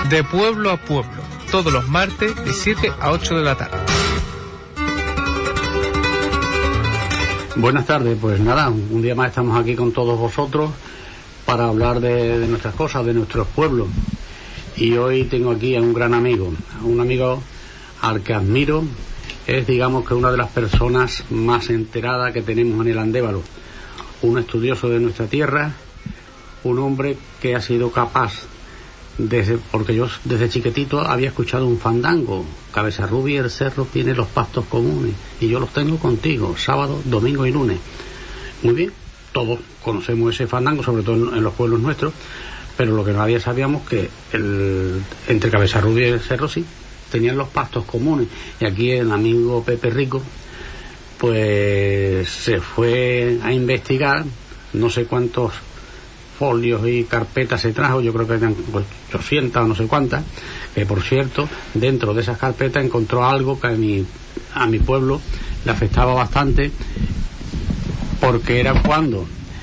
de pueblo a pueblo, todos los martes de 7 a 8 de la tarde. Buenas tardes, pues nada, un día más estamos aquí con todos vosotros para hablar de nuestras cosas, de nuestros pueblos. Y hoy tengo aquí a un gran amigo, un amigo al que admiro. Es, digamos, que una de las personas más enteradas que tenemos en el Andévalo, un estudioso de nuestra tierra, un hombre que ha sido capaz, porque yo desde chiquitito había escuchado un fandango: Cabeza Rubia, el cerro tiene los pastos comunes, y yo los tengo contigo, sábado, domingo y lunes. Muy bien, todos conocemos ese fandango, sobre todo en los pueblos nuestros, pero lo que nadie sabíamos que entre Cabeza Rubia y el cerro sí tenían los pastos comunes. Y aquí el amigo Pepe Rico pues se fue a investigar, no sé cuántos folios y carpetas se trajo, yo creo que eran 800 o no sé cuántas, que por cierto dentro de esas carpetas encontró algo que a mi pueblo le afectaba bastante, porque era cuando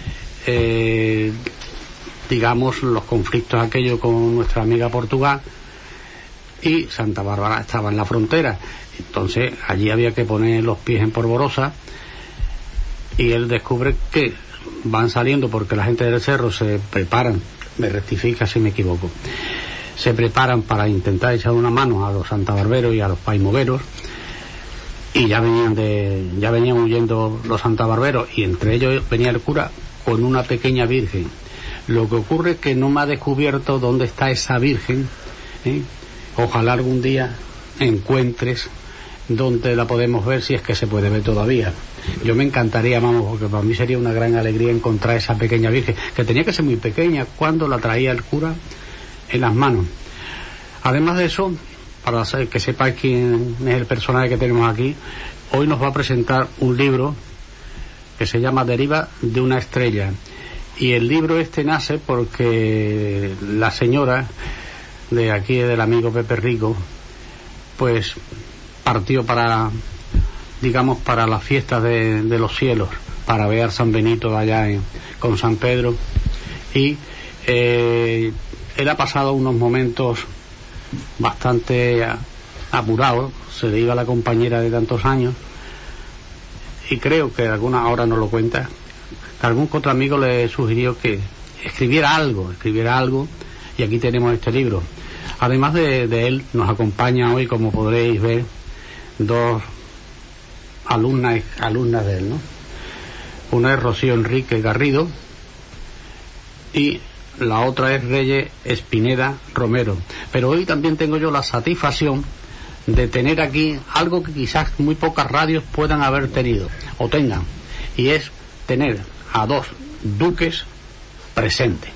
digamos los conflictos aquellos con nuestra amiga Portugal, y Santa Bárbara estaba en la frontera. Entonces allí había que poner los pies en polvorosa, y él descubre que van saliendo, porque la gente del cerro se preparan, me rectifica si me equivoco, se preparan para intentar echar una mano a los santabarberos y a los paimoveros, y ya venían huyendo los santabarberos, y entre ellos venía el cura con una pequeña virgen. Lo que ocurre es que no me ha descubierto dónde está esa virgen, ¿eh? Ojalá algún día encuentres dónde la podemos ver, si es que se puede ver todavía. Yo me encantaría, vamos, porque para mí sería una gran alegría encontrar esa pequeña virgen, que tenía que ser muy pequeña cuando la traía el cura en las manos. Además de eso, para que sepáis quién es el personaje que tenemos aquí, hoy nos va a presentar un libro que se llama Deriva de una estrella. Y el libro este nace porque la señora de aquí, del amigo Pepe Rico, pues partió para, digamos, para las fiestas de los cielos, para ver San Benito de allá con San Pedro, y él ha pasado unos momentos bastante apurados, se le iba la compañera de tantos años, y creo que ahora no lo cuenta, que algún otro amigo le sugirió que escribiera algo, y aquí tenemos este libro. Además de él, nos acompaña hoy, como podréis ver, dos alumnas de él, ¿no? Una es Rocío Enrique Garrido y la otra es Reyes Espineda Romero. Pero hoy también tengo yo la satisfacción de tener aquí algo que quizás muy pocas radios puedan haber tenido o tengan, y es tener a dos duques presentes.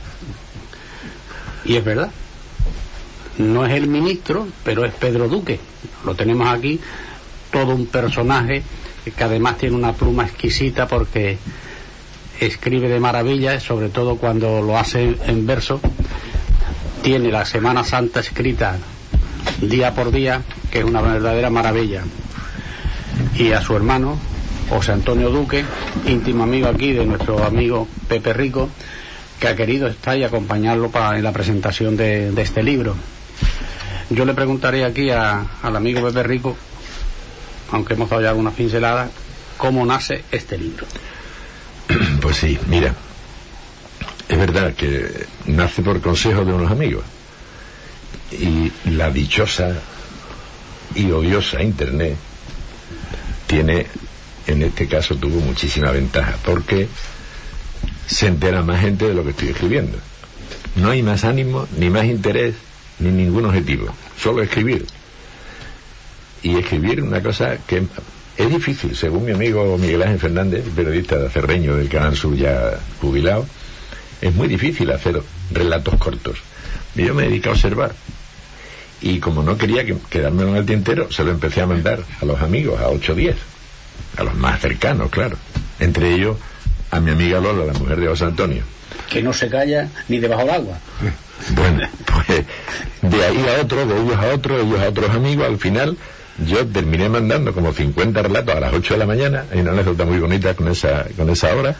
Y es verdad, no es el ministro, pero es Pedro Duque. Lo tenemos aquí, todo un personaje que además tiene una pluma exquisita, porque escribe de maravilla, sobre todo cuando lo hace en verso. Tiene la Semana Santa escrita día por día, que es una verdadera maravilla. Y a su hermano José Antonio Duque, íntimo amigo aquí de nuestro amigo Pepe Rico, que ha querido estar y acompañarlo en la presentación de este libro. Yo le preguntaré aquí al amigo Pepe Rico, aunque hemos dado ya algunas pinceladas, cómo nace este libro. Pues sí, mira, es verdad que nace por consejo de unos amigos, y la dichosa y odiosa Internet tiene, en este caso tuvo muchísima ventaja, porque se entera más gente de lo que estoy escribiendo. No hay más ánimo, ni más interés, ni ningún objetivo, solo escribir. Y escribir una cosa que es difícil, según mi amigo Miguel Ángel Fernández, periodista de Cerreño del Canal Sur ya jubilado, es muy difícil hacer relatos cortos. Yo me dedico a observar, y como no quería quedármelo en el tintero, se lo empecé a mandar a los amigos, a 8 o 10, a los más cercanos, claro, entre ellos a mi amiga Lola, la mujer de José Antonio, que no se calla ni debajo del agua. Bueno, pues de ahí a otro, de ellos a otros, ellos a otros amigos. Al final yo terminé mandando como 50 relatos a las 8 de la mañana, hay una anécdota muy bonita con esa hora,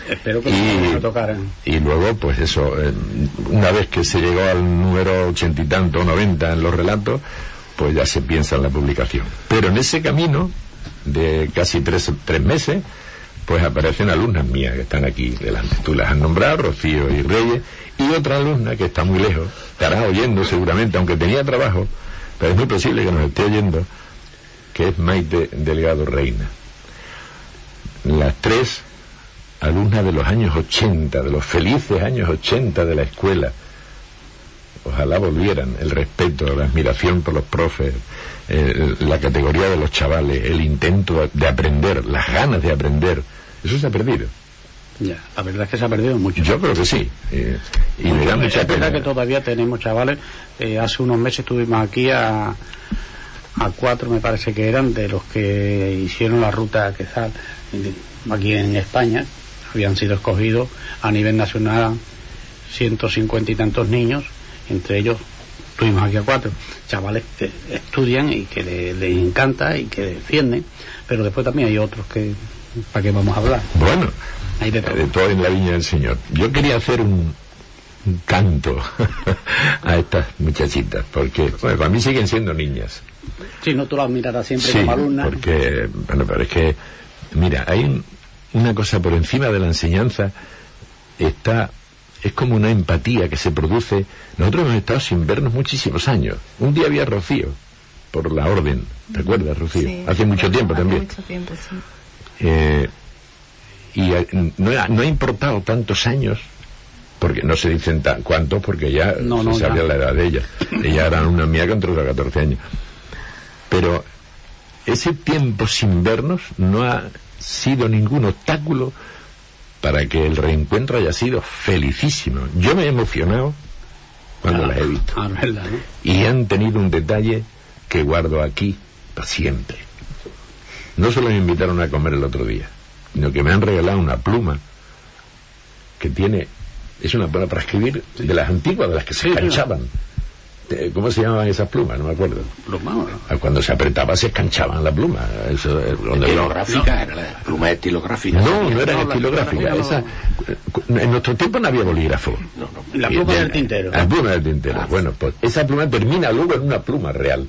Espero que no tocaran. Y luego, pues eso, una vez que se llegó al número 80 y tanto, 90 en los relatos, pues ya se piensa en la publicación. Pero en ese camino de casi tres meses, pues aparecen alumnas mías que están aquí delante. Tú las has nombrado, Rocío y Reyes, y otra alumna que está muy lejos, estará oyendo seguramente, aunque tenía trabajo, pero es muy posible que nos esté oyendo, que es Maite Delgado Reina. Las tres alumnas de los años 80, de los felices años 80 de la escuela. Ojalá volvieran el respeto, la admiración por los profes, la categoría de los chavales, el intento de aprender, las ganas de aprender. Eso se ha perdido. Ya, la verdad es que se ha perdido mucho. Yo creo que sí. Y me da mucha pena. Es verdad que todavía tenemos chavales. Hace unos meses estuvimos aquí a 4, me parece que eran, de los que hicieron la ruta Quezal aquí en España. Habían sido escogidos a nivel nacional 150 y tantos niños. Entre ellos estuvimos aquí a 4 chavales que estudian y que les encanta y que defienden, pero después también hay otros que, ¿para qué vamos a hablar? Bueno, hay de todo en la viña del Señor. Yo quería hacer un canto a estas muchachitas, porque bueno, para mí siguen siendo niñas. Sí, no, tú las mirarás siempre sí, como alumnas. Porque, bueno, pero es que, mira, hay una cosa por encima de la enseñanza, es como una empatía que se produce. Nosotros hemos estado sin vernos muchísimos años. Un día había Rocío, por la orden. ¿Te acuerdas, Rocío? Sí, hace mucho tiempo también. Mucho tiempo, sí. Y no ha importado tantos años, porque no se dicen cuántos, porque ya se sabía la edad de ella. Ella era una mía con 13 o 14 años. Pero ese tiempo sin vernos no ha sido ningún obstáculo para que el reencuentro haya sido felicísimo. Yo me he emocionado cuando las he visto. Verdad, ¿no? Y han tenido un detalle que guardo aquí para siempre. No solo me invitaron a comer el otro día, sino que me han regalado una pluma que es una pluma para escribir de las antiguas, de las que se escanchaban. ¿Cómo se llamaban esas plumas? No me acuerdo. ¿Pluma? Cuando se apretaba se escanchaban la pluma. Estilográfica, era la pluma estilográfica. No era estilográfica. En nuestro tiempo no había bolígrafo. La pluma del tintero. La pluma del tintero. Bueno, pues esa pluma termina luego en una pluma real.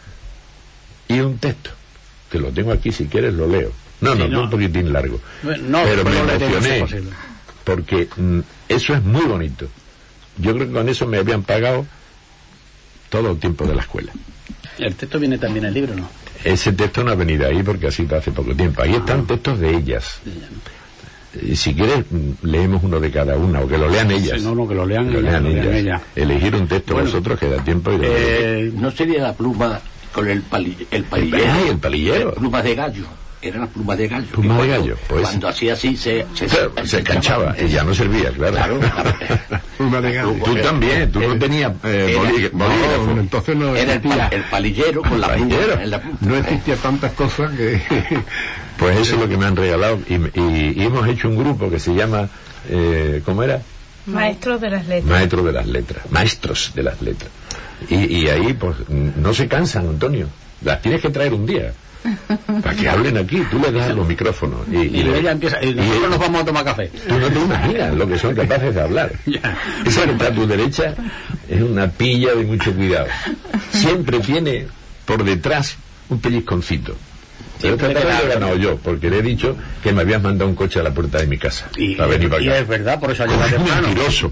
Y un texto, que lo tengo aquí, si quieres lo leo. No, un poquitín largo. Pero me emocioné, porque eso es muy bonito. Yo creo que con eso me habían pagado todo el tiempo de la escuela. El texto viene también en el libro, ¿no? Ese texto no ha venido ahí porque ha sido hace poco tiempo. Ahí están textos de ellas. Y si quieres, leemos uno de cada una, o que lo lean ellas. Sí, que lo lean ellas. Elegir un texto vosotros que da tiempo. ¿No sería la pluma con el palillero? El palillero. Plumas de gallo. Eran las plumas de gallo. Plumas de gallo, pues. Cuando hacía así se escanchaba y ya no servía, claro. Pluma de gallo. Tú también, tú no tenías bolígrafo. Entonces no era existía. El palillero con la pluma en la punta. No existía tantas cosas que... Pues eso es lo que me han regalado y hemos hecho un grupo que se llama ¿cómo era? Maestros de las letras. Maestros de las letras. Y ahí pues no se cansan, Antonio, las tienes que traer un día para que hablen aquí. Tú le das los micrófonos y ella empieza, y nosotros nos vamos a tomar café. Tú no te imaginas lo que son capaces de hablar. Esa que está a tu derecha es una pilla de mucho cuidado, siempre tiene por detrás un pellizconcito. Pero esta tarde lo he ganado yo, porque le he dicho que me habías mandado un coche a la puerta de mi casa para venir para acá. Y es verdad, por eso ha llegado temprano. Mentiroso.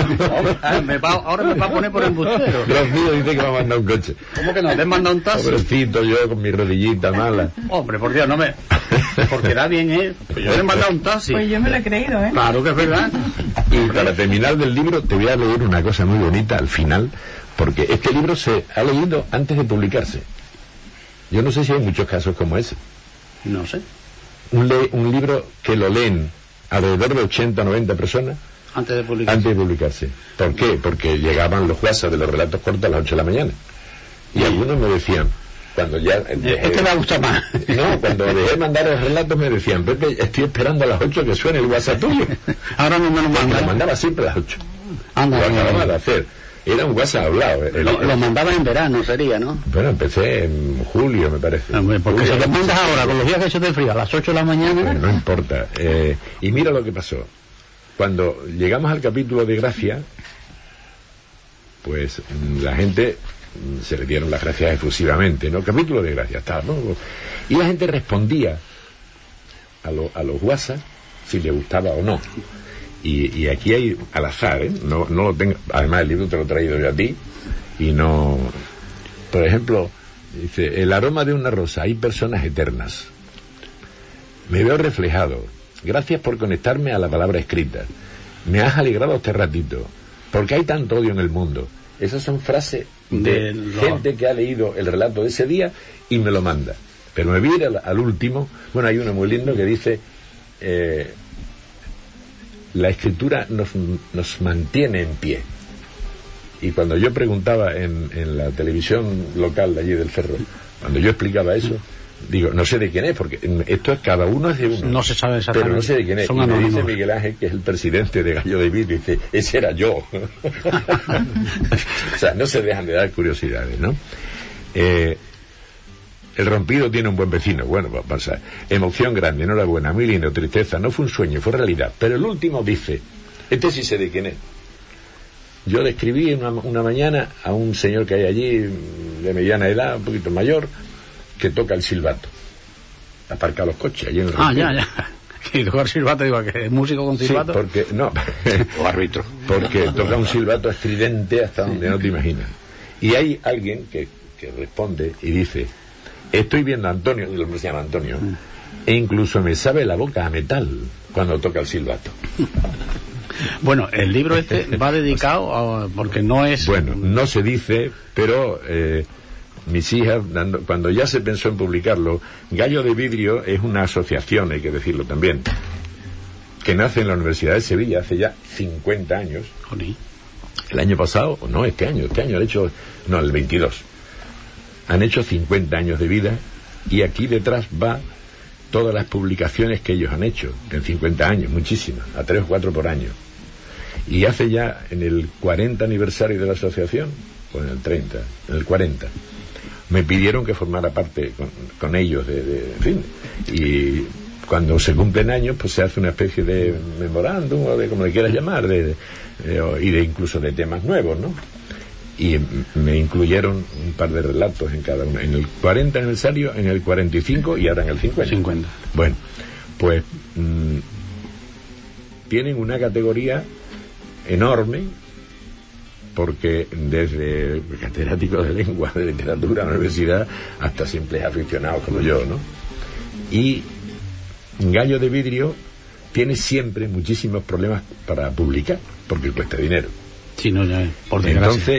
Ahora me va a poner por embustero. Rocío dice que me ha mandado un coche. ¿Cómo que no? ¿Te has mandado un taxi? Pobrecito yo con mi rodillita mala. Hombre, por Dios, no me... Porque da bien, Pues yo le he mandado un taxi. Pues yo me lo he creído, Claro que es verdad. Y para terminar del libro te voy a leer una cosa muy bonita al final, porque este libro se ha leído antes de publicarse. Yo no sé si hay muchos casos como ese. No sé. Un libro que lo leen alrededor de 80 o 90 personas antes de publicarse. ¿Por qué? Porque llegaban los WhatsApp de los relatos cortos a las 8 de la mañana. Y algunos me decían, cuando ya... Este me gusta más. No, cuando dejé de mandar los relatos me decían, Pepe, estoy esperando a las 8 que suene el WhatsApp tuyo. Ahora no me lo manda. Lo mandaba siempre a las 8. Anda, lo acababa de hacer. Era un WhatsApp hablado. Lo mandaba en verano, sería, ¿no? Bueno, empecé en julio, me parece. Porque si lo mandas ahora, con los días que hecho de frío, a las 8 de la mañana... Bueno, no importa. Y mira lo que pasó. Cuando llegamos al capítulo de Gracia, pues la gente se le dieron las gracias efusivamente, ¿no? Capítulo de Gracia, está, ¿no? Y la gente respondía a los WhatsApp si le gustaba o no. Y aquí hay al azar, ¿eh? No lo tengo. Además, el libro te lo he traído yo a ti y no. Por ejemplo, dice: el aroma de una rosa, hay personas eternas. Me veo reflejado. Gracias por conectarme a la palabra escrita. Me has alegrado este ratito. Porque hay tanto odio en el mundo. Esas son frases de gente que ha leído el relato de ese día y me lo manda. Pero me voy a ir al último. Bueno, hay uno muy lindo que dice: la escritura nos mantiene en pie. Y cuando yo preguntaba en la televisión local de allí del Cerro, cuando yo explicaba eso, digo, no sé de quién es, porque esto es cada uno es de uno. No se sabe exactamente. Pero no sé de quién es. Son y anónimos. me dice Miguel Ángel, que es el presidente de Gallo de Vidrio, dice: ese era yo. O sea, no se dejan de dar curiosidades, ¿no? El rompido tiene un buen vecino. Bueno, va a pasar. Emoción grande, enhorabuena, muy lindo, tristeza. No fue un sueño, fue realidad. Pero el último dice: este sí sé de quién es. Yo le escribí una mañana a un señor que hay allí, de mediana edad, un poquito mayor, que toca el silbato. Aparca los coches allí en el rompido. Ya. Y tocar silbato, digo, que es músico con silbato. Sí, porque, no. O árbitro. Porque toca un silbato estridente hasta donde no te imaginas. Y hay alguien que responde y dice: estoy viendo a Antonio, el hombre se llama Antonio, e incluso me sabe la boca a metal cuando toca el silbato. Bueno, el libro este va dedicado a, porque no es... Bueno, no se dice, pero mis hijas, cuando ya se pensó en publicarlo, Gallo de Vidrio es una asociación, hay que decirlo también, que nace en la Universidad de Sevilla hace ya 50 años. El año pasado, no, este año han hecho, no, el 22. Han hecho 50 años de vida y aquí detrás va todas las publicaciones que ellos han hecho en 50 años, muchísimas, a 3 o 4 por año. Y hace ya en el 40 aniversario de la asociación, o en el 30, en el 40, me pidieron que formara parte con ellos, en fin, y cuando se cumplen años, pues se hace una especie de memorándum, o de como le quieras llamar, y de incluso de temas nuevos, ¿no? Y me incluyeron un par de relatos en cada uno, en el 40 aniversario, en el 45 y ahora en el 50. Bueno, pues tienen una categoría enorme, porque desde catedráticos de lengua, de literatura, de la universidad, hasta simples aficionados como yo, ¿no? Y Gallo de Vidrio tiene siempre muchísimos problemas para publicar, porque cuesta dinero. Sí, no, ya, por desgracia. Entonces,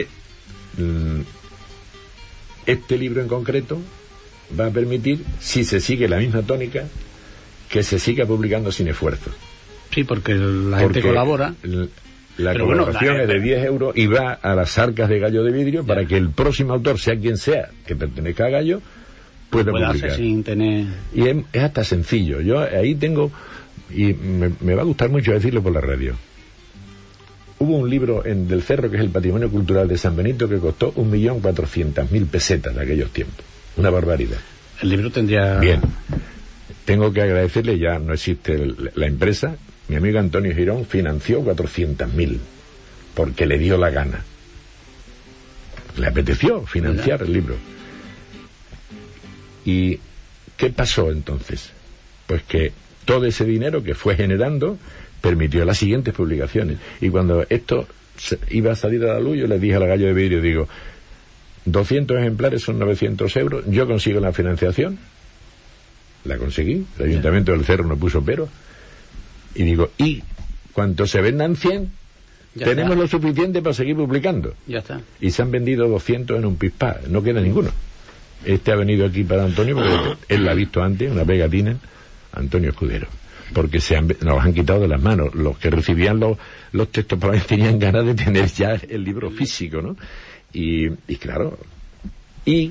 este libro en concreto va a permitir, si se sigue la misma tónica, que se siga publicando sin esfuerzo. Sí, porque la gente colabora. La colaboración es de 10 euros y va a las arcas de Gallo de Vidrio para que el próximo autor, sea quien sea, que pertenezca a Gallo, pueda publicar. Sin tener... Y es hasta sencillo. Yo ahí tengo, y me va a gustar mucho decirlo por la radio. Hubo un libro del Cerro, que es el Patrimonio Cultural de San Benito, que costó 1.400.000 pesetas de aquellos tiempos. Una barbaridad. El libro tendría... Bien. Tengo que agradecerle, ya no existe la empresa, mi amigo Antonio Girón financió 400.000, porque le dio la gana. Le apeteció financiar el libro. ¿Y qué pasó entonces? Pues que todo ese dinero que fue generando permitió las siguientes publicaciones. Y cuando esto iba a salir a la luz, yo les dije a la Gallo de Vidrio, digo, 200 ejemplares son 900 euros, yo consigo la financiación, la conseguí, el Ayuntamiento del Cerro no puso pero, y digo, y cuando se vendan 100, tenemos lo suficiente para seguir publicando. Ya está. Y se han vendido 200 en un pispá, no queda ninguno. Este ha venido aquí para Antonio, porque él la ha visto antes, una pegatina, Antonio Escudero. Porque nos han quitado de las manos. Los que recibían los textos probablemente tenían ganas de tener ya el libro físico, ¿no? Y claro, y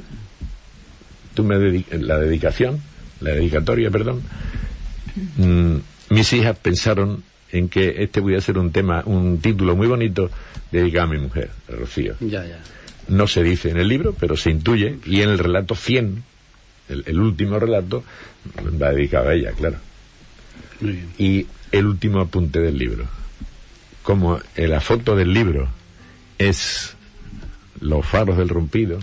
la dedicatoria, mis hijas pensaron en que este voy a ser un título muy bonito dedicado a mi mujer, a Rocío. Ya. No se dice en el libro, pero se intuye, y en el relato 100, el último relato, va dedicado a ella, claro. Muy bien. Y el último apunte del libro. Como la foto del libro es los faros del Rompido,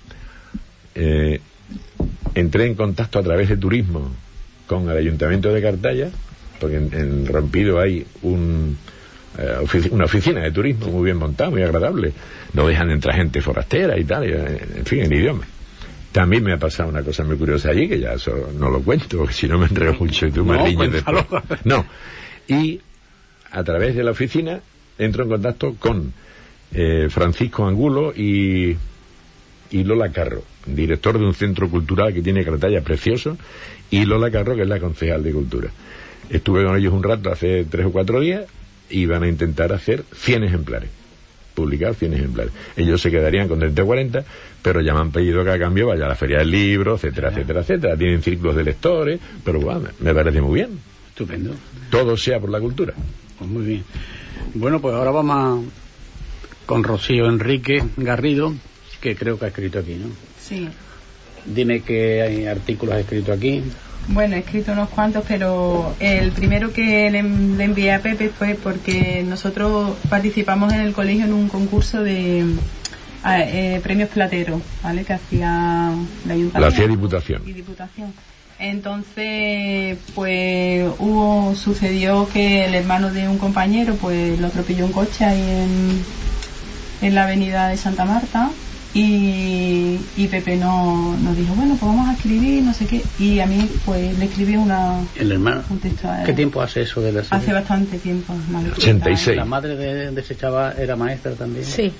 entré en contacto a través de turismo con el Ayuntamiento de Cartaya, porque en Rompido hay una oficina de turismo muy bien montada, muy agradable. No dejan entrar gente forastera y tal, en fin, en idioma. También me ha pasado una cosa muy curiosa allí, que ya eso no lo cuento, porque si no me enredo mucho y tú me riñes después. No. Y a través de la oficina entro en contacto con Francisco Angulo y Lola Carro, director de un centro cultural que tiene Cartaya precioso, y Lola Carro, que es la concejal de Cultura. Estuve con ellos un rato hace 3 o 4 días y van a intentar hacer 100 ejemplares, publicar 100 ejemplares. Ellos se quedarían con 30 o 40, pero ya me han pedido que a cambio vaya a la Feria del Libro, etcétera, etcétera, etcétera. Tienen círculos de lectores, pero bueno, me parece muy bien. Estupendo. Todo sea por la cultura. Pues muy bien. Bueno, pues ahora vamos con Rocío Enrique Garrido, que creo que ha escrito aquí, ¿no? Sí. Dime qué artículos ha escrito aquí. Bueno, he escrito unos cuantos, pero el primero que le envié a Pepe fue porque nosotros participamos en el colegio en un concurso de premios Platero, ¿vale? Que hacía la Ayuntamiento. La hacía Diputación. Y Diputación. Entonces, pues sucedió que el hermano de un compañero, pues lo atropelló un coche ahí en la avenida de Santa Marta. Y Pepe nos dijo, bueno, pues vamos a escribir, no sé qué, y a mí pues le escribí un texto a él. ¿Qué tiempo hace eso de la serie? Hace bastante tiempo. 86. ¿La madre de ese chaval era maestra también? Sí.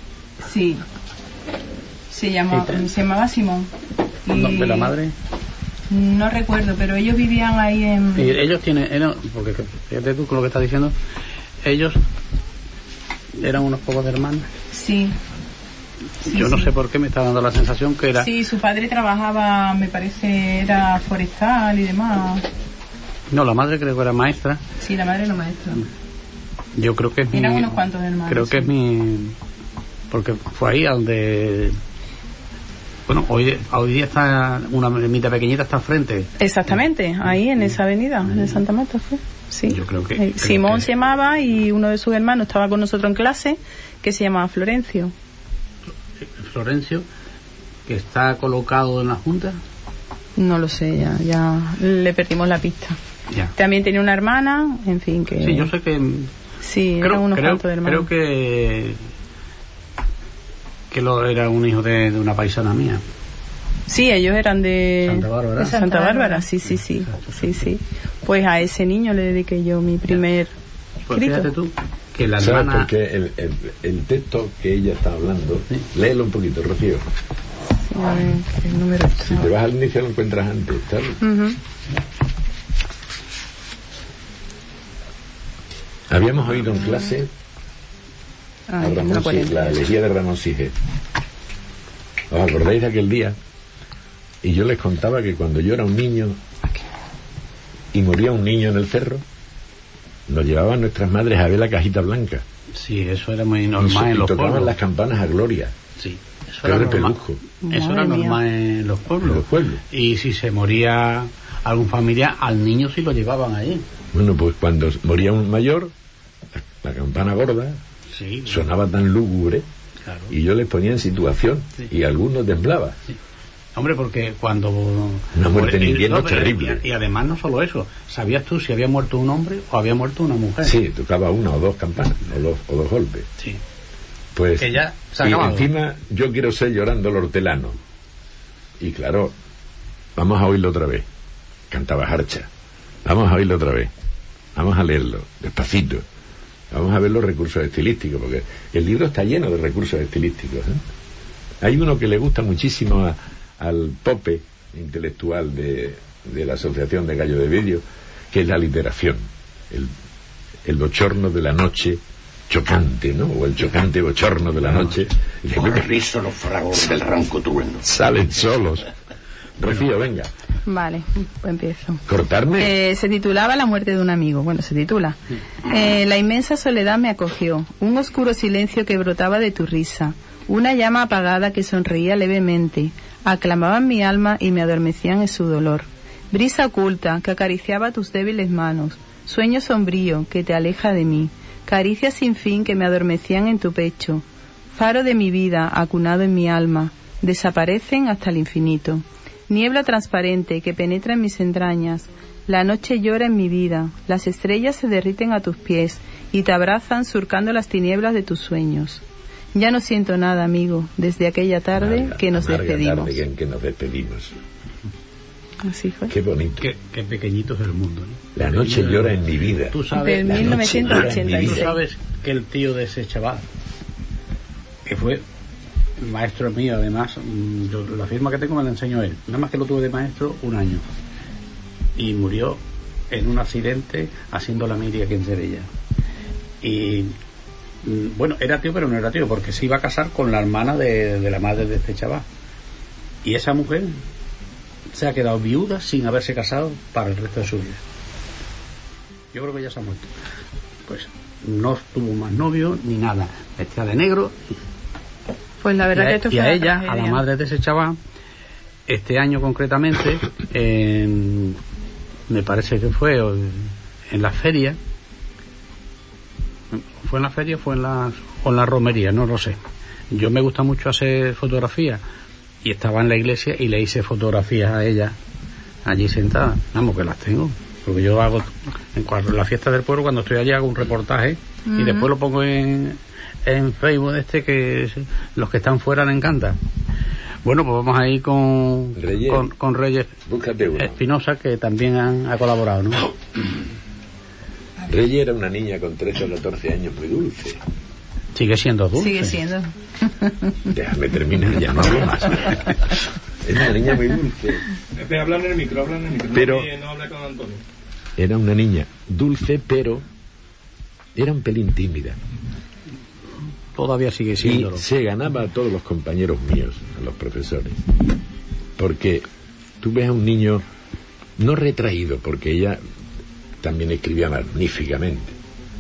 Se llamaba Simón. ¿De la madre? No recuerdo, pero ellos vivían ahí en... Y ellos porque fíjate tú con lo que estás diciendo, ellos eran unos pocos hermanos. Sí. Yo no sé por qué me está dando la sensación que era... Sí, su padre trabajaba, me parece, era forestal y demás. No, la madre creo que era maestra. Sí, la madre era maestra. Yo creo que es Eran unos cuantos hermanos. Creo que es mi... Porque fue ahí a donde... Bueno, hoy día está una ermita pequeñita, está al frente. Exactamente, ahí en esa avenida de Santa Marta fue. Sí. Yo creo que... Simón se llamaba y uno de sus hermanos estaba con nosotros en clase, que se llamaba Florencio. Florencio, que está colocado en la Junta. No lo sé, ya le perdimos la pista. Ya. También tenía una hermana, en fin, que... Sí, yo sé que... Sí, eran unos cuantos hermanos. Creo que era un hijo de una paisana mía. Sí, ellos eran de Santa Bárbara. Sí. Pues a ese niño le dediqué yo mi primer pues escrito. Fíjate tú que la ¿sabes hermana... porque el texto que ella está hablando, ¿sí? Léelo un poquito, Rocío. Sí, a ver, el número Si te vas al inicio lo encuentras antes, ¿sabes? Uh-huh. Habíamos oído en clase a Ramón Sige, la elegía de Ramón Sige. ¿Os acordáis de aquel día? Y yo les contaba que cuando yo era un niño y moría un niño en el cerro, nos llevaban nuestras madres a ver la cajita blanca. Sí, eso era muy normal en los tocaban pueblos. las campanas a gloria. Sí, eso era normal. Eso era normal en los pueblos. Y si se moría algún familiar, al niño sí lo llevaban ahí. Bueno, pues cuando moría un mayor, la campana gorda sí, sonaba tan lúgubre, claro. Y yo les ponía en situación, sí. Y algunos temblaba. Sí. Hombre, porque cuando... Una muerte en invierno es terrible. Y además no solo eso, ¿sabías tú si había muerto un hombre o había muerto una mujer? Sí, tocaba una o dos campanas, o dos golpes. Sí. Pues, que ya se ha y acabado. Encima yo quiero ser llorando el hortelano. Y claro, vamos a oírlo otra vez. Cantaba Jarcha. Vamos a oírlo otra vez. Vamos a leerlo, despacito. Vamos a ver los recursos estilísticos, porque el libro está lleno de recursos estilísticos, ¿eh? Hay uno que le gusta muchísimo al Pope intelectual de la Asociación de Gallo de Vidrio, que es la literación, el bochorno de la noche chocante, ¿no? O el chocante bochorno de la noche. Por rizo los fragos del ronco trueno. Salen solos. Rocío, venga. Vale, pues empiezo. ¿Cortarme? Se titulaba La muerte de un amigo. Bueno, se titula. La inmensa soledad me acogió, un oscuro silencio que brotaba de tu risa, una llama apagada que sonreía levemente, aclamaban mi alma y me adormecían en su dolor. Brisa oculta que acariciaba tus débiles manos, sueño sombrío que te aleja de mí, caricias sin fin que me adormecían en tu pecho, faro de mi vida acunado en mi alma, desaparecen hasta el infinito. Niebla transparente que penetra en mis entrañas, la noche llora en mi vida, las estrellas se derriten a tus pies y te abrazan surcando las tinieblas de tus sueños. Ya no siento nada, amigo, desde aquella tarde que nos despedimos. Tarde en que nos despedimos. Así fue. Qué bonito. Qué pequeñito es el mundo, ¿no? La noche llora en mi vida. Tú sabes, Del la noche llora en mi 1986. tú vida. sabes que el tío de ese chaval, que fue maestro mío, además, la firma que tengo me la enseñó él. Nada más que lo tuve de maestro un año. Y murió en un accidente haciendo la miria aquí en Sevilla. Y bueno, era tío, pero no era tío, porque se iba a casar con la hermana de la madre de este chaval. Y esa mujer se ha quedado viuda sin haberse casado para el resto de su vida. Yo creo que ya se ha muerto. Pues no tuvo más novio ni nada. Vestida de negro. Pues la verdad que esto fue Y a una ella, tragedia. a la madre de ese chaval, este año concretamente, me parece que fue en la feria. ¿Fue en la feria o fue en la romería? No lo sé. Yo me gusta mucho hacer fotografías y estaba en la iglesia y le hice fotografías a ella allí sentada. Vamos, que las tengo. Porque yo hago, en la fiesta del pueblo, cuando estoy allí hago un reportaje y después lo pongo en Facebook que los que están fuera le encanta. Bueno, pues vamos a ir con Reyes Búscate uno. Espinosa, que también ha colaborado, ¿no? Reyes era una niña con 13 o 14 años muy dulce. Sigue siendo dulce. Sigue siendo. Déjame terminar, ya no hablo más. Era una niña muy dulce. Habla en el micro, Pero- no habla con Antonio. Era una niña dulce, pero era un pelín tímida. Todavía sigue Y siendo. se ganaba a todos los compañeros míos, a los profesores. Porque tú ves a un niño no retraído, porque ella también escribía magníficamente.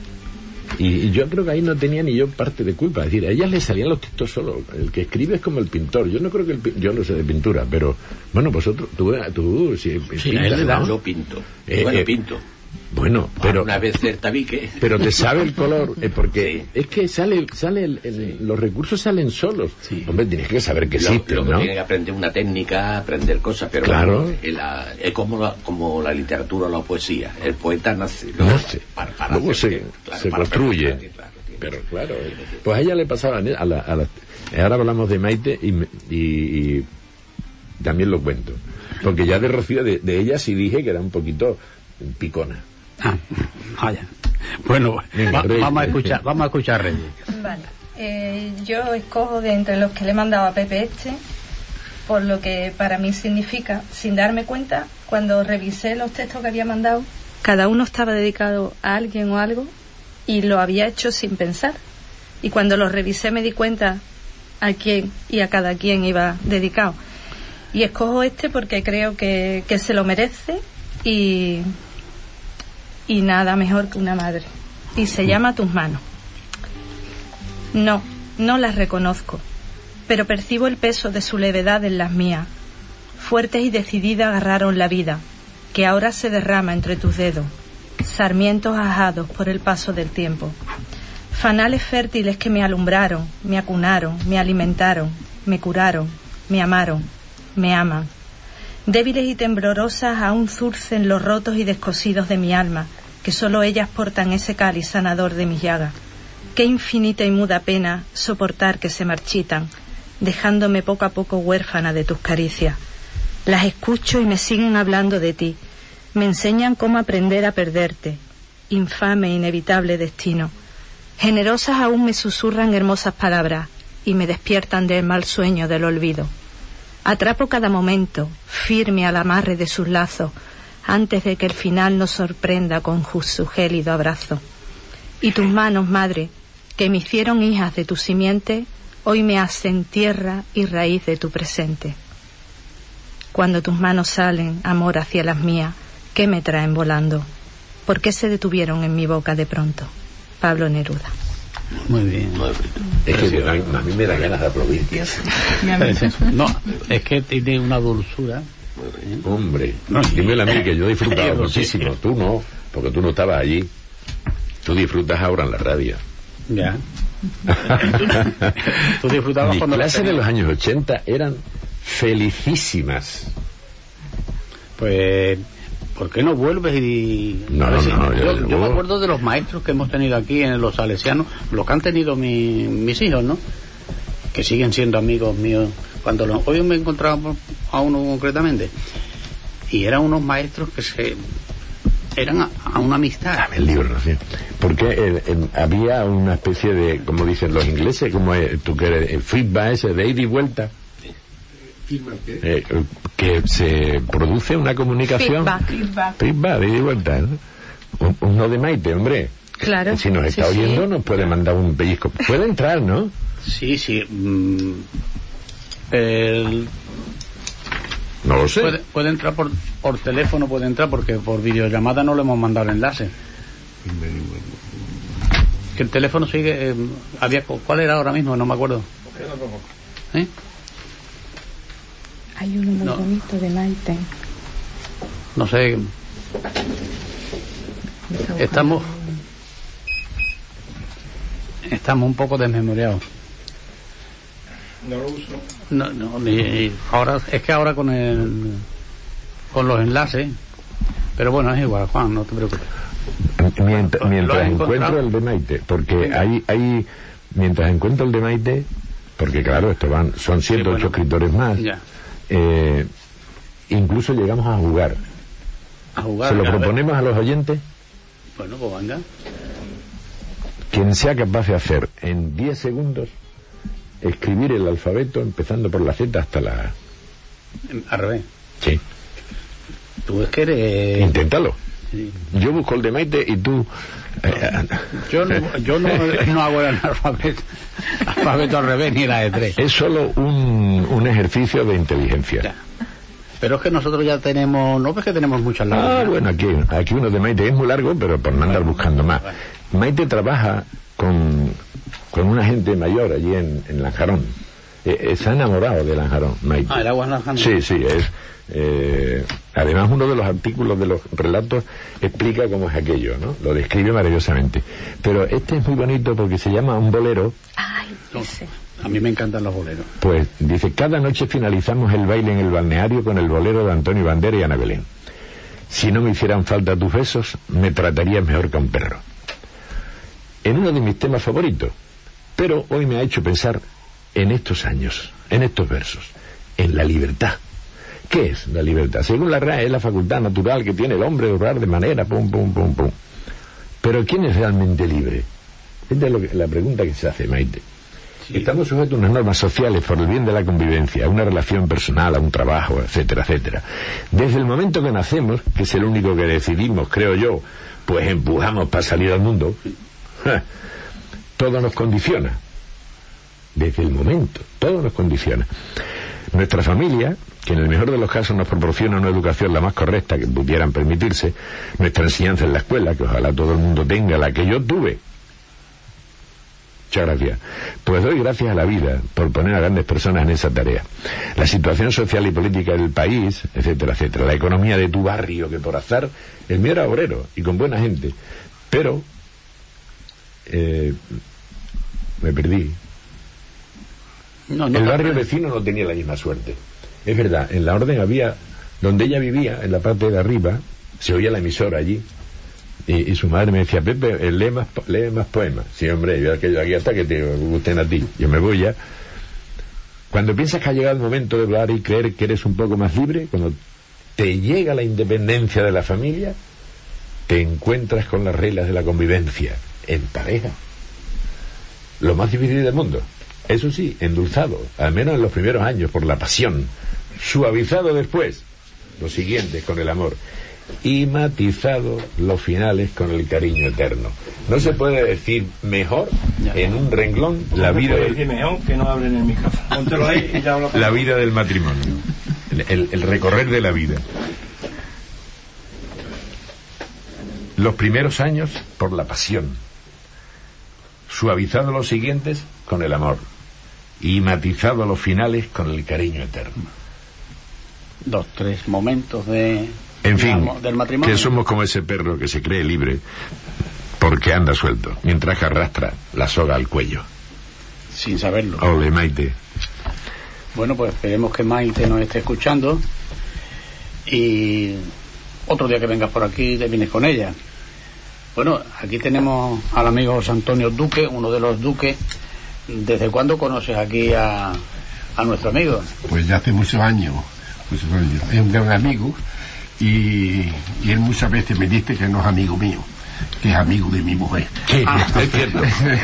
Y yo creo que ahí no tenía ni yo parte de culpa. Es decir, a ellas le salían los textos solo. El que escribe es como el pintor. Yo no creo que yo no sé de pintura, pero bueno, vosotros, tú sí, a él le da. Yo pinto. Bueno, Pinto. Bueno, pero Una vez el tabique. pero te sabe el color, porque es que sale los recursos salen solos. Hombre, tienes que saber que existen, Lo que ¿no? tiene que aprender una técnica, aprender cosas, pero Claro. bueno, es como la literatura o la poesía. El poeta nace. Nace. Para Luego hacer- se para construye. perfeccionar, claro, tiene Pero claro, pues a ella le pasaban ahora hablamos de Maite y también lo cuento, porque ya de Rocío, de ella sí dije que era un poquito picona. Vaya. Bueno, Venga, Reyes. vamos a escuchar Reyes. Vale. Yo escojo de entre los que le he mandado a Pepe por lo que para mí significa, sin darme cuenta, cuando revisé los textos que había mandado, cada uno estaba dedicado a alguien o algo y lo había hecho sin pensar. Y cuando los revisé me di cuenta a quién y a cada quien iba dedicado. Y escojo porque creo que se lo merece y nada mejor que una madre. Y se llama Tus manos. No las reconozco, pero percibo el peso de su levedad en las mías. Fuertes y decididas agarraron la vida, que ahora se derrama entre tus dedos, sarmientos ajados por el paso del tiempo. Fanales fértiles que me alumbraron, me acunaron, me alimentaron, me curaron, me amaron, me aman. Débiles y temblorosas aún zurcen los rotos y descosidos de mi alma, que solo ellas portan ese cáliz sanador de mis llagas. Qué infinita y muda pena soportar que se marchitan, dejándome poco a poco huérfana de tus caricias. Las escucho y me siguen hablando de ti, me enseñan cómo aprender a perderte, infame e inevitable destino. Generosas aún me susurran hermosas palabras y me despiertan del mal sueño del olvido. Atrapo cada momento, firme al amarre de sus lazos, antes de que el final nos sorprenda con su gélido abrazo. Y tus manos, madre, que me hicieron hijas de tu simiente, hoy me hacen tierra y raíz de tu presente. Cuando tus manos salen, amor, hacia las mías, ¿qué me traen volando? ¿Por qué se detuvieron en mi boca de pronto? Pablo Neruda. Muy bien. Es que a mí me da ganas de aplaudir, tío. No, es que tiene una dulzura. Hombre, dímelo a mí, que yo he disfrutado muchísimo. Tú no, porque tú no estabas allí. Tú disfrutas ahora en la radio. Ya. Tú disfrutabas Mis cuando clases de los años 80 eran felicísimas. Pues, ¿por qué no vuelves y...? No, a ver si- no, yo me acuerdo de los maestros que hemos tenido aquí en los salesianos, los que han tenido mis hijos, ¿no? Que siguen siendo amigos míos. Hoy me he encontrado a uno concretamente, y eran unos maestros que eran a una amistad. Dame el libro, ¿sí? Porque había una especie de, como dicen los ingleses, como tú que eres, el feedback ese de ida y vuelta. Que se produce una comunicación feedback de ida y vuelta, ¿no? Uno de Maite, hombre, Claro. si nos está oyendo nos puede mandar un pellizco, puede entrar, ¿no? Sí. No lo sé. Puede entrar por teléfono, puede entrar, porque por videollamada no le hemos mandado el enlace. Que el teléfono sigue... ¿cuál era ahora mismo? No me acuerdo. ¿Eh? Hay uno muy bonito de Maite. No sé. Estamos un poco desmemoriados. No lo uso. No, ahora es que ahora con los enlaces, pero bueno, es igual, Juan, no te preocupes. Mientras encuentro el de Maite, porque hay mientras encuentro el de Maite, porque claro, son 108 escritores más, incluso llegamos a jugar. ¿Se lo proponemos a los oyentes? Bueno, pues venga. Quien sea capaz de hacer en 10 segundos escribir el alfabeto empezando por la Z hasta la A. Al revés. Sí. Tú es que eres... Inténtalo. Sí. Yo busco el de Maite y tú... Yo no hago el alfabeto al revés ni la de 3. Es solo un ejercicio de inteligencia. Ya. Pero es que nosotros ya tenemos... No, es que tenemos muchas largas. Bueno, aquí uno de Maite es muy largo, pero por no andar buscando más. Maite trabaja con una gente mayor allí en Lanjarón. Se ha enamorado de Lanjarón, Maite. El agua Lanjarón. Sí, es... además, uno de los artículos de los relatos explica cómo es aquello, ¿no? Lo describe maravillosamente. Pero este es muy bonito porque se llama Un bolero. Ay, ese. A mí me encantan los boleros. Pues dice: cada noche finalizamos el baile en el balneario con el bolero de Antonio Bandera y Ana Belén. Si no me hicieran falta tus besos, me tratarías mejor que a un perro. En uno de mis temas favoritos, pero hoy me ha hecho pensar en estos años, en estos versos, en la libertad. ¿Qué es la libertad? Según la RAE, es la facultad natural que tiene el hombre de obrar de manera pum. Pero ¿quién es realmente libre? Esta es la pregunta que se hace, Maite. Sí. Estamos sujetos a unas normas sociales por el bien de la convivencia, a una relación personal, a un trabajo, etcétera, etcétera. Desde el momento que nacemos, que es el único que decidimos, creo yo, pues empujamos para salir al mundo, todo nos condiciona. Desde el momento, todo nos condiciona. Nuestra familia, que en el mejor de los casos nos proporciona una educación la más correcta que pudieran permitirse, nuestra enseñanza en la escuela, que ojalá todo el mundo tenga, la que yo tuve. Muchas gracias. Pues doy gracias a la vida por poner a grandes personas en esa tarea. La situación social y política del país, etcétera, etcétera. La economía de tu barrio, que por azar, el mío era obrero y con buena gente. Pero me perdí. El barrio vecino no tenía la misma suerte. Es verdad, en la orden había, donde ella vivía, en la parte de arriba, se oía la emisora allí, y su madre me decía: Pepe, lee más poemas. Sí, hombre, yo aquí hasta que te gusten a ti. Yo me voy ya. Cuando piensas que ha llegado el momento de hablar y creer que eres un poco más libre, cuando te llega la independencia de la familia, te encuentras con las reglas de la convivencia, en pareja. Lo más difícil del mundo. Eso sí, endulzado, al menos en los primeros años, por la pasión, suavizado después, los siguientes con el amor, y matizado los finales con el cariño eterno. No se puede decir mejor en un renglón la vida del... mejor que no hablen en el micrófono. Póntelo ahí y ya hablo. La vida del matrimonio. el recorrer de la vida. Los primeros años por la pasión, suavizado los siguientes con el amor y matizado los finales con el cariño eterno. 2-3 momentos de, en fin, digamos, del matrimonio. Que somos como ese perro que se cree libre porque anda suelto, mientras que arrastra la soga al cuello. Sin saberlo. Ole, Maite. Bueno, pues esperemos que Maite nos esté escuchando y otro día que vengas por aquí te vienes con ella. Bueno, aquí tenemos al amigo José Antonio Duque, uno de los duques. ¿Desde cuándo conoces aquí a nuestro amigo? Pues ya hace muchos años. Es un gran amigo y él muchas veces me dice que no es amigo mío, que es amigo de mi mujer. Sí, es cierto.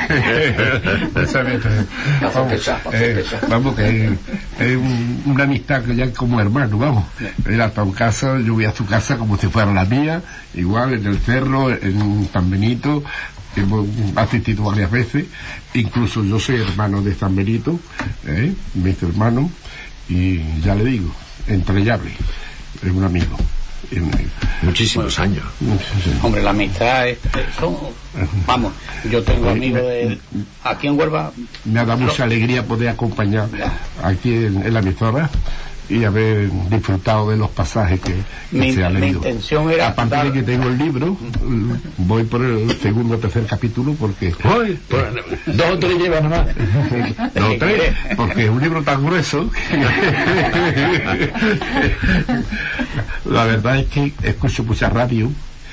Vamos, que es una amistad que ya es como hermano, vamos. Él hasta en casa, yo voy a su casa como si fuera la mía, igual en el cerro, en San Benito, que hemos asistido varias veces. Incluso yo soy hermano de San Benito, mi hermano, y ya le digo, entrellable, es un amigo. Muchísimos años. Hombre, la amistad es vamos, yo tengo amigos aquí en Huelva. Me ha dado mucha alegría poder acompañar aquí en la emisora y haber disfrutado de los pasajes que se ha leído. Mi intención era aparte de que tengo el libro, voy por el segundo o tercer capítulo porque dos o tres llevas nomás. No, tres, porque es un libro tan grueso. La verdad es que escucho mucha radio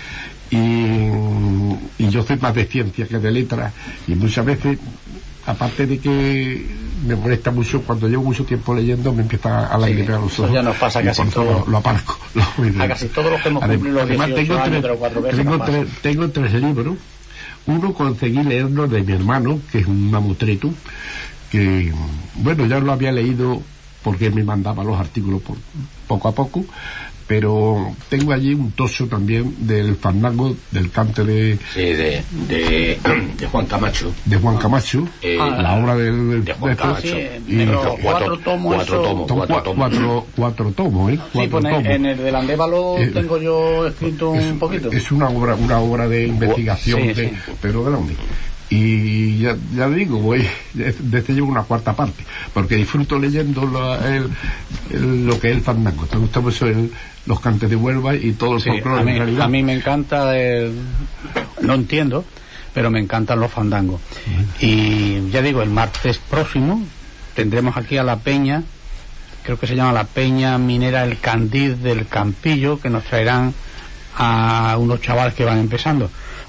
y yo soy más de ciencia que de letras, y muchas veces, aparte de que me molesta mucho, cuando llevo mucho tiempo leyendo me empieza a lagrimear los ojos. Eso ya nos pasa casi todo. Lo aparco. A casi todos los que hemos cumplido los 18 años, 3 o 4 veces. Tengo 3 libros. Uno conseguí leerlo de mi hermano, que es un mamutreto, que, bueno, ya lo había leído porque él me mandaba los artículos poco a poco, pero tengo allí un tocho también del fandango, del cante de... Sí, de Juan Camacho. De Juan Camacho, la obra de Juan Camacho. Y cuatro tomos. Cuatro tomos, Sí, pues en el del Andévalo tengo yo escrito un poquito. Es una obra de investigación, sí. pero grande. Y ya digo, voy desde llevo una cuarta parte, porque disfruto leyendo lo que es el fandango. Me gusta mucho los cantes de Huelva y todo el folclore, en realidad. A mí me encanta, no entiendo, pero me encantan los fandangos. Y ya digo, el martes próximo tendremos aquí a la peña, creo que se llama la Peña Minera El Candid del Campillo, que nos traerán a unos chavales que van empezando.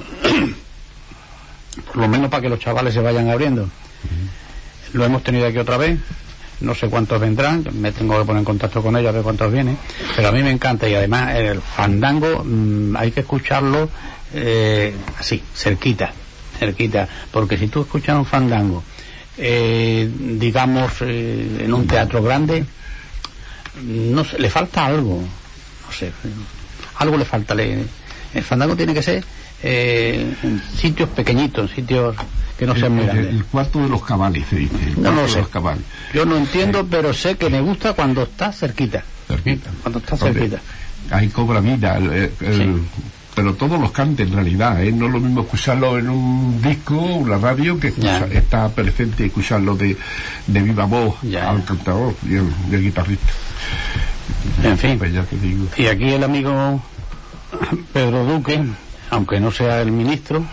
Por lo menos para que los chavales se vayan abriendo. Lo hemos tenido aquí otra vez, no sé cuántos vendrán, me tengo que poner en contacto con ellos a ver cuántos vienen, pero a mí me encanta. Y además el fandango hay que escucharlo así, cerquita, porque si tú escuchas un fandango digamos en un teatro grande, no sé, le falta algo, no sé, algo le falta. El fandango tiene que ser en sitios pequeñitos, sitios que no sean muy grandes. El cuarto de los cabales se dice. No lo sé. Los cabales. Yo no entiendo, pero sé que me gusta cuando está cerquita. Cuando está cerquita. Ahí cobra vida. Pero todos los cantes en realidad, no es lo mismo escucharlo en un disco, una radio, que está presente escucharlo de viva voz al cantador y el guitarrista. En fin. Pues ya te digo. Y aquí el amigo Pedro Duque, aunque no sea el ministro,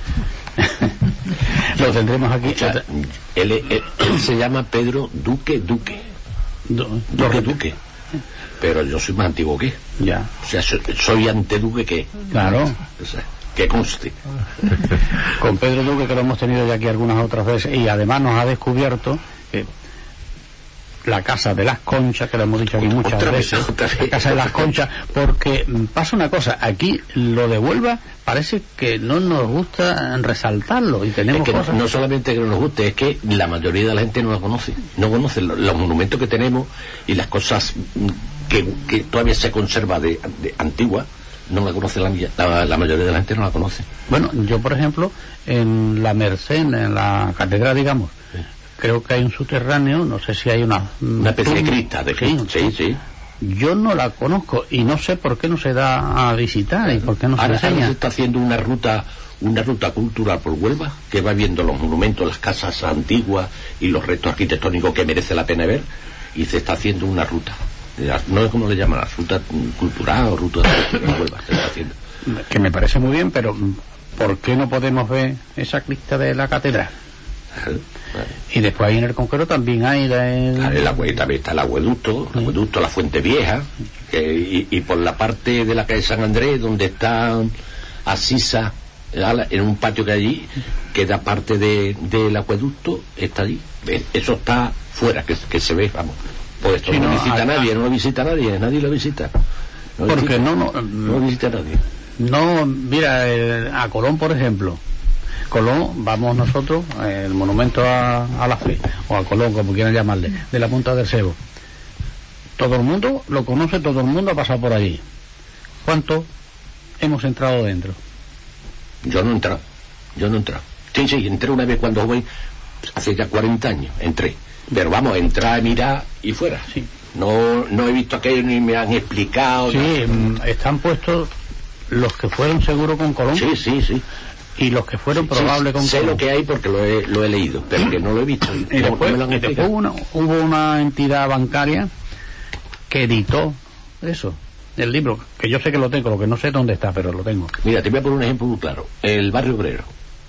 lo tendremos aquí. Él se llama Pedro Duque. Duque. Pero yo soy más antiguo que. Ya. O sea, soy anteduque que. Claro. O sea, que conste. Con Pedro Duque, que lo hemos tenido ya aquí algunas otras veces, y además nos ha descubierto que la Casa de las Conchas, que lo hemos dicho aquí muchas veces, la Casa de las Conchas, porque pasa una cosa, aquí lo de Huelva parece que no nos gusta resaltarlo, y tenemos es que cosas... no solamente que no nos guste, es que la mayoría de la gente no la conoce, no conoce los monumentos que tenemos y las cosas que todavía se conserva de antigua, no la conoce la mayoría de la gente, no la conoce. Bueno, yo por ejemplo en la Merced, en la catedral, digamos, creo que hay un subterráneo, no sé si hay una especie de cripta, sí. Yo no la conozco y no sé por qué no se da a visitar y por qué no se ahora enseña. se está haciendo una ruta cultural por Huelva, que va viendo los monumentos, las casas antiguas y los restos arquitectónicos que merece la pena ver, y se está haciendo una ruta. No es como le llaman, la ruta cultural o ruta de Huelva, se está haciendo. Que me parece muy bien, pero ¿por qué no podemos ver esa cripta de la catedral? Y después ahí en el Conquero también hay también está el acueducto, la Fuente Vieja, y por la parte de la calle San Andrés, donde está Asisa, en un patio que hay allí, que da parte del acueducto, está allí. Eso está fuera, que se ve, vamos. Pues esto no lo visita nadie, no lo visita nadie lo visita. Porque no lo visita nadie. No, mira, a Colón, por ejemplo. Colón, vamos nosotros, el monumento a la fe, o a Colón, como quieran llamarle, de la Punta del Cebo. Todo el mundo lo conoce, todo el mundo ha pasado por allí. ¿Cuántos hemos entrado dentro? Yo no he entrado. Sí, entré una vez cuando voy, hace ya 40 años, entré. Pero vamos, entrar, mirar y fuera. Sí. No he visto aquello ni me han explicado. Sí, están puestos los que fueron seguro con Colón. Sí. Y los que fueron probables con sé Colón. Lo que hay porque lo he leído, pero que no lo he visto. Y después hubo una entidad bancaria que editó eso, el libro, que yo sé que lo tengo, lo que no sé dónde está, pero lo tengo. Mira, te voy a poner un ejemplo muy claro. El barrio obrero.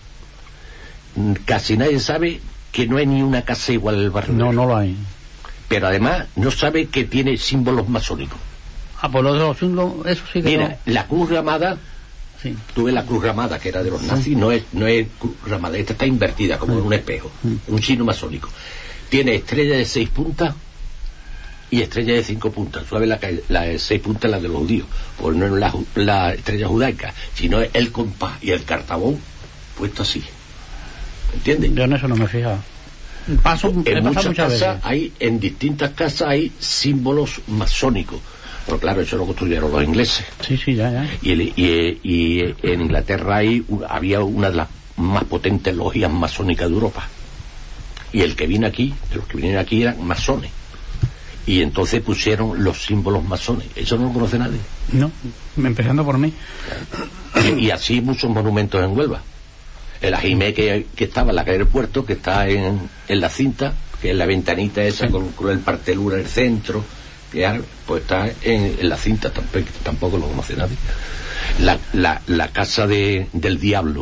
Casi nadie sabe que no hay ni una casa igual al barrio obrero. No lo hay. Pero además no sabe que tiene símbolos masónicos. Por los símbolos, eso sí que mira, la cruz ramada. Sí. Tuve la cruz ramada, que era de los nazis, no es cruz ramada, esta está invertida como en un espejo, un signo masónico. Tiene estrella de 6 puntas y estrella de 5 puntas. ¿Sabes la de 6 puntas, la de los judíos? Pues no es la estrella judaica, sino el compás y el cartabón puesto así. ¿Entiendes? Yo en eso no me he fijado. En muchas casas en distintas casas hay símbolos masónicos. Pero claro, eso lo construyeron los ingleses. Sí, ya. Y en Inglaterra había una de las más potentes logias masónicas de Europa. Y el que vino aquí, los que vinieron aquí eran masones. Y entonces pusieron los símbolos masones. Eso no lo conoce nadie. No, empezando por mí. Y así muchos monumentos en Huelva. El Ajimé que estaba en la calle del Puerto, que está en la cinta, que es la ventanita esa con el partelura en el centro, que pues está en la cinta, tampoco lo conoce nadie. La casa del diablo.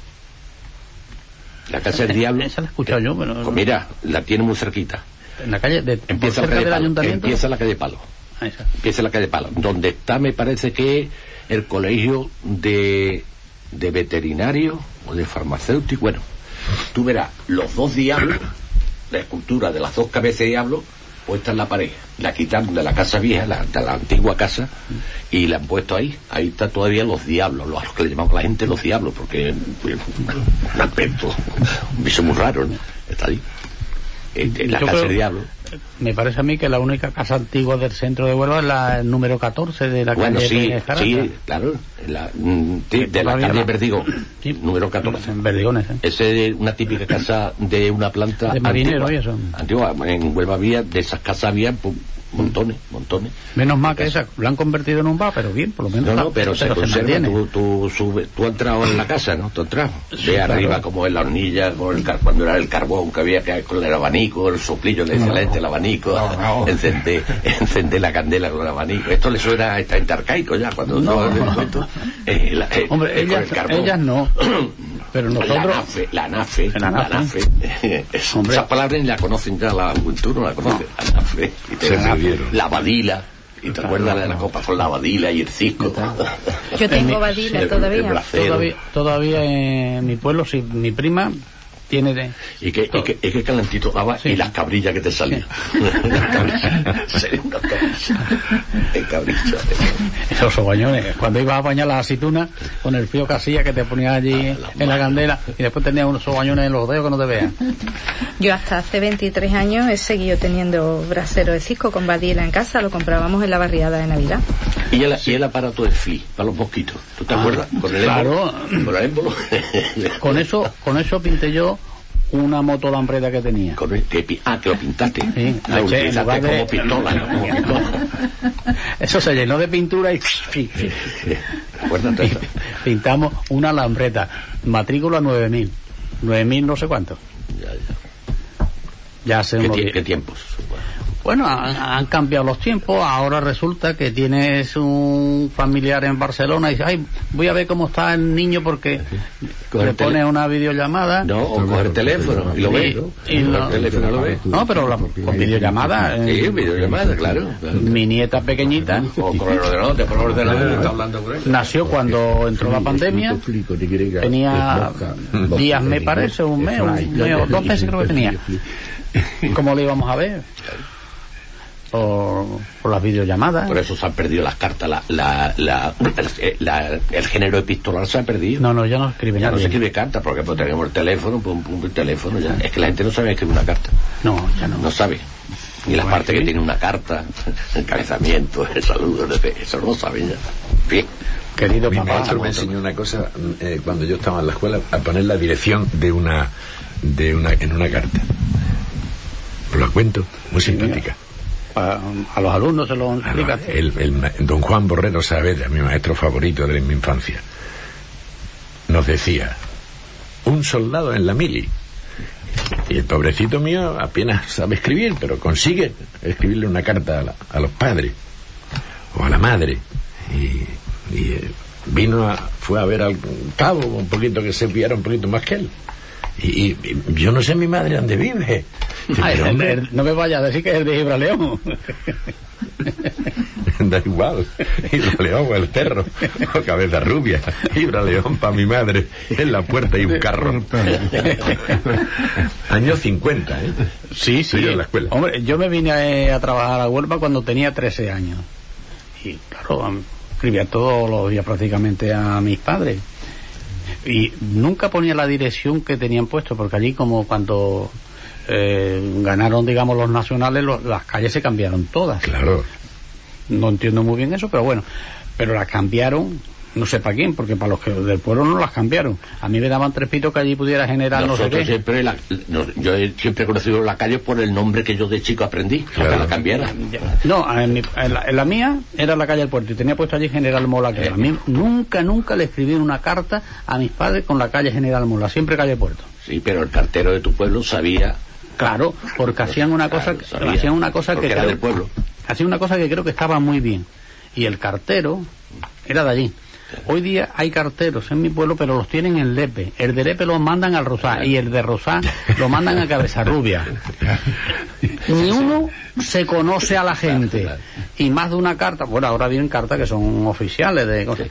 La casa del diablo. Esa la he escuchado yo, pero. Pues mira, la tiene muy cerquita. En la calle empieza la calle del Ayuntamiento. Empieza la calle de Palo. Empieza la calle de Palo. Donde está, me parece que el colegio de veterinario o de farmacéutico. Bueno, tú verás los 2 diablos, la escultura de las 2 cabezas de diablo puesta en la pared. La quitaron de la casa vieja, de la antigua casa, y la han puesto ahí. Ahí está todavía los diablos, los que le llamamos la gente los diablos, porque un aspecto, un bicho muy raro, ¿no? Está ahí. La casa del diablo. Me parece a mí que la única casa antigua del centro de Huelva es la número 14 de la calle sí, claro, de la calle Verdigón, número 14. En Verdigones, Esa es una típica casa de una planta de marinero y eso. Antigua. En Huelva había, de esas casas había montones. Menos mal que esa la han convertido en un bar, pero bien, por lo menos. No, pero se conserva. Tú has entrado en la casa, ¿no? Tú entras. Ve arriba como en la hornilla, cuando era el carbón que había con el abanico, el soplillo, le decía la gente el abanico, encender la candela con el abanico. Esto le suena está arcaico ya, cuando hombre, ellas no. Pero nosotros... La nafe. Esas palabras ni la conocen ya, la juventud no la conoce. La nafe. La badila. ¿Y te acuerdas de la copa con la badila y el cisco? Yo tengo badila todavía. Todavía en mi pueblo, sí, mi prima tiene de... Y que calentito daba, y las cabrillas que te salían. Las cabrillas. Sería una cabrilla. El cabrilla. Esos sobañones. Cuando ibas a bañar las aceitunas, con el frío que hacía, que te ponías allí en la candela, y después tenías unos sobañones en los dedos que no te vean. Yo hasta hace 23 años he seguido teniendo brasero de cisco con badila en casa, lo comprábamos en la barriada de Navidad. Y el aparato de FLI para los mosquitos, ¿tú te acuerdas? Con el claro. Con el émbolo. Con eso pinté yo una moto lambreta que tenía. Que lo pintaste. Sí, La utilizaste como pistola, ¿no? Como pistola. Eso se llenó de pintura y Acuérdate de eso. pintamos una lambreta, matrícula 9.000 no sé cuánto. Ya hace ¿Qué tiempos? Bueno, han cambiado los tiempos. Ahora resulta que tienes un familiar en Barcelona y dices, ay, voy a ver cómo está el niño porque le pones una videollamada. No, o coger el teléfono y lo ves, ¿no? El teléfono lo ves. No, pero con videollamada. Sí, videollamada, claro. Mi nieta pequeñita. O con el ordenador, está hablando con él. Nació cuando entró la pandemia. Tenía días, me parece, un mes o 2 meses creo que tenía. ¿Cómo le íbamos a ver? Por las videollamadas. Por eso se han perdido las cartas, el género epistolar se ha perdido. No, ya no escribe ya nadie. no se escribe carta, porque pues tenemos el teléfono, el teléfono ya. Es que la gente no sabe escribir una carta. No, ya no. No sabe. Ni la parte que tiene una carta, el encabezamiento, el saludo, eso no sabe ya. Bien. Querido Mi papá, maestro me enseñó una cosa cuando yo estaba en la escuela, a poner la dirección en una carta. Os lo cuento, muy simpática. A los alumnos se lo explica. Don Juan Borrero Saavedra, mi maestro favorito de mi infancia, nos decía: un soldado en la mili. Y el pobrecito mío apenas sabe escribir, pero consigue escribirle una carta a los padres o a la madre. Y fue a ver al cabo un poquito que se piara un poquito más que él. Y yo no sé mi madre dónde vive. No me vayas a decir que es el de Gibraleón. Da igual, Gibraleón o el Cerro o Cabeza Rubia. Gibraleón para mi madre en la puerta y un carro. Años 50, ¿eh? Sí, yo en la escuela. Hombre, yo me vine a trabajar a Huelva cuando tenía 13 años y claro, escribía todos los días prácticamente a mis padres y nunca ponía la dirección que tenían puesto, porque allí, como cuando ganaron, digamos, los nacionales, las calles se cambiaron todas. Claro. No entiendo muy bien eso, pero bueno, pero las cambiaron, no sé para quién, porque para los que del pueblo no las cambiaron. A mí me daban 3 pitos que allí pudiera generar no sé qué. Yo siempre he conocido la calle por el nombre que yo de chico aprendí, claro. Que la cambiara. No, en la mía era la calle del Puerto y tenía puesto allí General Mola. Que a mí nunca le escribí una carta a mis padres con la calle General Mola, siempre calle Puerto. Sí, pero el cartero de tu pueblo sabía. Claro, porque hacían una cosa que era del pueblo. Hacían una cosa que creo que estaba muy bien. Y el cartero era de allí. Hoy día hay carteros en mi pueblo, pero los tienen en Lepe. El de Lepe lo mandan al Rosá y el de Rosá lo mandan a Cabeza Rubia. Ni uno se conoce a la gente. Y más de una carta, bueno, ahora vienen cartas que son oficiales de cosas.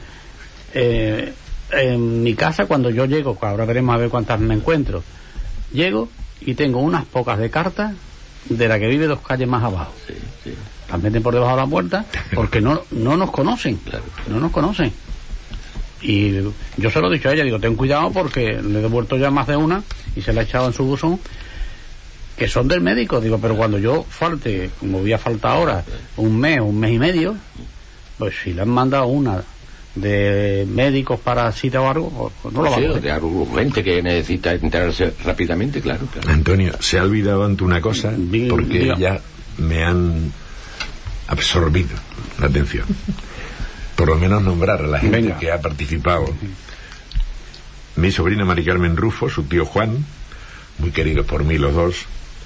En mi casa, cuando yo llego, ahora veremos a ver cuántas me encuentro, llego y tengo unas pocas de cartas de la que vive 2 calles más abajo. Las meten por debajo de la puerta porque no nos conocen. No nos conocen. Y yo se lo he dicho a ella, digo, ten cuidado porque le he devuelto ya más de una y se la he echado en su buzón, que son del médico. Digo, pero cuando yo falte, como voy a faltar ahora, un mes y medio, pues si le han mandado una de médicos para cita o algo, pues no lo va a hacer. De algo urgente que necesita enterarse rápidamente, claro. Antonio, se ha olvidado ante una cosa, porque ya me han absorbido la atención. Por lo menos nombrar a la gente que ha participado. Mi sobrina Mari Carmen Rufo, su tío Juan, muy queridos por mí los dos.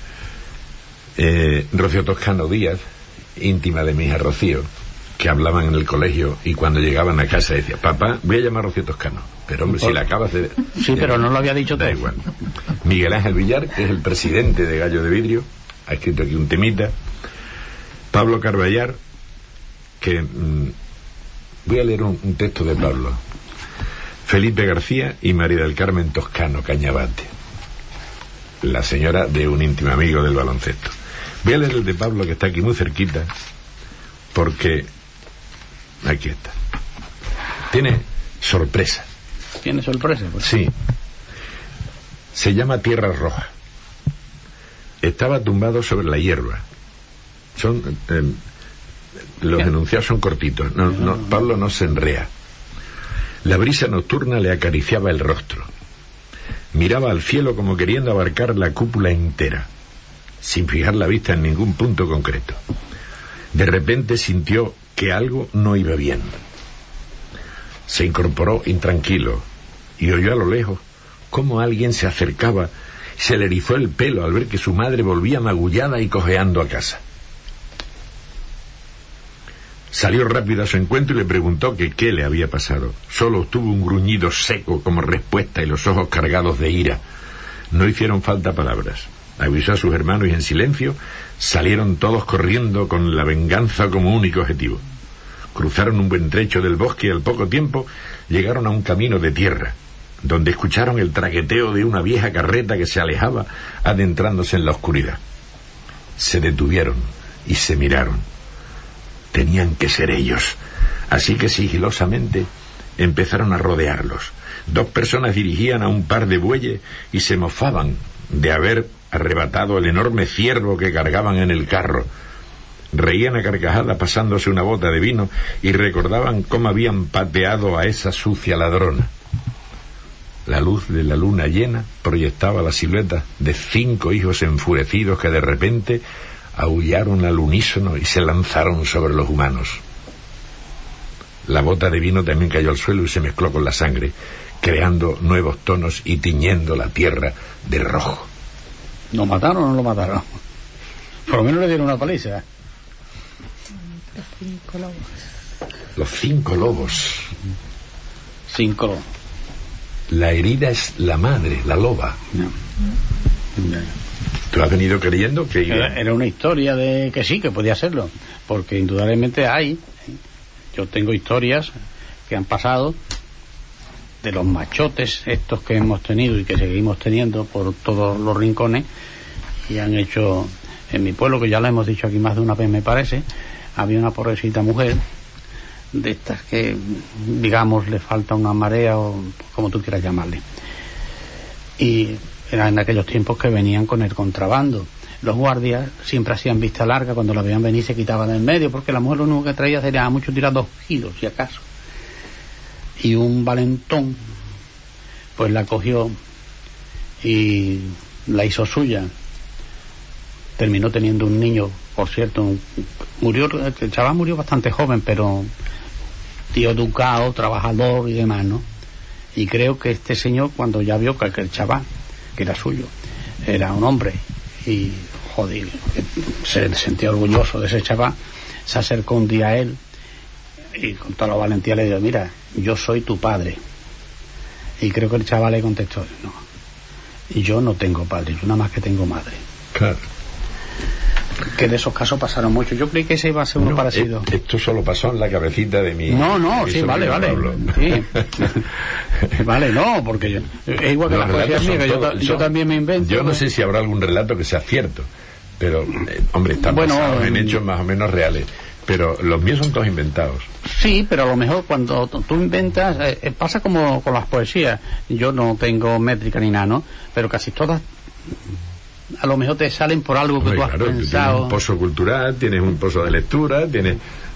Rocío Toscano Díaz, íntima de mi hija Rocío, que hablaban en el colegio y cuando llegaban a casa decía: papá, voy a llamar a Rocío Toscano. Pero hombre, si la acabas de... Sí, pero no lo había dicho todo. Da igual. Miguel Ángel Villar, que es el presidente de Gallo de Vidrio, ha escrito aquí un temita. Pablo Carballar, que... voy a leer un texto de Pablo. Felipe García y María del Carmen Toscano Cañabate, la señora de un íntimo amigo del baloncesto. Voy a leer el de Pablo, que está aquí muy cerquita, porque aquí está. Tiene sorpresa. ¿Tiene sorpresa? Pues. Sí. Se llama Tierra Roja. Estaba tumbado sobre la hierba. Son... los enunciados son cortitos. Pablo no se enrea. La brisa nocturna le acariciaba el rostro. Miraba al cielo como queriendo abarcar la cúpula entera, sin fijar la vista en ningún punto concreto. De repente sintió que algo no iba bien. Se incorporó intranquilo y oyó a lo lejos cómo alguien se acercaba. Se le erizó el pelo al ver que su madre volvía magullada y cojeando a casa. Salió rápido a su encuentro y le preguntó que qué le había pasado. Solo obtuvo un gruñido seco como respuesta y los ojos cargados de ira. No hicieron falta palabras. Avisó a sus hermanos y en silencio salieron todos corriendo con la venganza como único objetivo. Cruzaron un buen trecho del bosque y al poco tiempo llegaron a un camino de tierra, donde escucharon el traqueteo de una vieja carreta que se alejaba, adentrándose en la oscuridad. Se detuvieron y se miraron. Tenían que ser ellos, así que sigilosamente empezaron a rodearlos. 2 personas dirigían a un par de bueyes y se mofaban de haber arrebatado el enorme ciervo que cargaban en el carro. Reían a carcajadas pasándose una bota de vino y recordaban cómo habían pateado a esa sucia ladrona. La luz de la luna llena proyectaba la silueta de 5 hijos enfurecidos que de repente aullaron al unísono y se lanzaron sobre los humanos. La bota de vino también cayó al suelo y se mezcló con la sangre, creando nuevos tonos y tiñendo la tierra de rojo. ¿Lo mataron o no lo mataron? Por lo menos le dieron una paliza. Los 5 lobos. 5 lobos. La herida es la madre, la loba. No. ¿Tú has venido creyendo que era una historia de que sí, que podía serlo? Porque indudablemente hay. Yo tengo historias que han pasado de los machotes estos que hemos tenido y que seguimos teniendo por todos los rincones, y han hecho en mi pueblo, que ya lo hemos dicho aquí más de una vez me parece, había una pobrecita mujer de estas que, digamos, le falta una marea o como tú quieras llamarle, y era en aquellos tiempos que venían con el contrabando. Los guardias siempre hacían vista larga, cuando la veían venir se quitaban del medio, porque la mujer lo único que traía sería a mucho tirar 2 kilos si acaso, y un valentón pues la cogió y la hizo suya. Terminó teniendo un niño, por cierto, el chaval murió bastante joven, pero tío educado, trabajador y demás, ¿no? Y creo que este señor, cuando ya vio que el chaval, que era suyo, era un hombre, y joder, se sentía orgulloso de ese chaval, se acercó un día a él y con toda la valentía le dijo: mira, yo soy tu padre. Y creo que el chaval le contestó: no, yo no tengo padre, yo nada más que tengo madre. Claro. Que de esos casos pasaron mucho. Yo creí que ese iba a ser uno parecido. Esto solo pasó en la cabecita de mi... No, sí, vale. Sí. Vale, no, porque es igual que las poesías mías, que yo también me invento. Yo no sé si habrá algún relato que sea cierto, pero, hombre, están basados en hechos más o menos reales. Pero los míos son todos inventados. Sí, pero a lo mejor cuando tú inventas, pasa como con las poesías. Yo no tengo métrica ni nada, ¿no? Pero casi todas a lo mejor te salen por algo que tú has pensado. Tienes un pozo cultural, tienes un pozo de lectura, tienes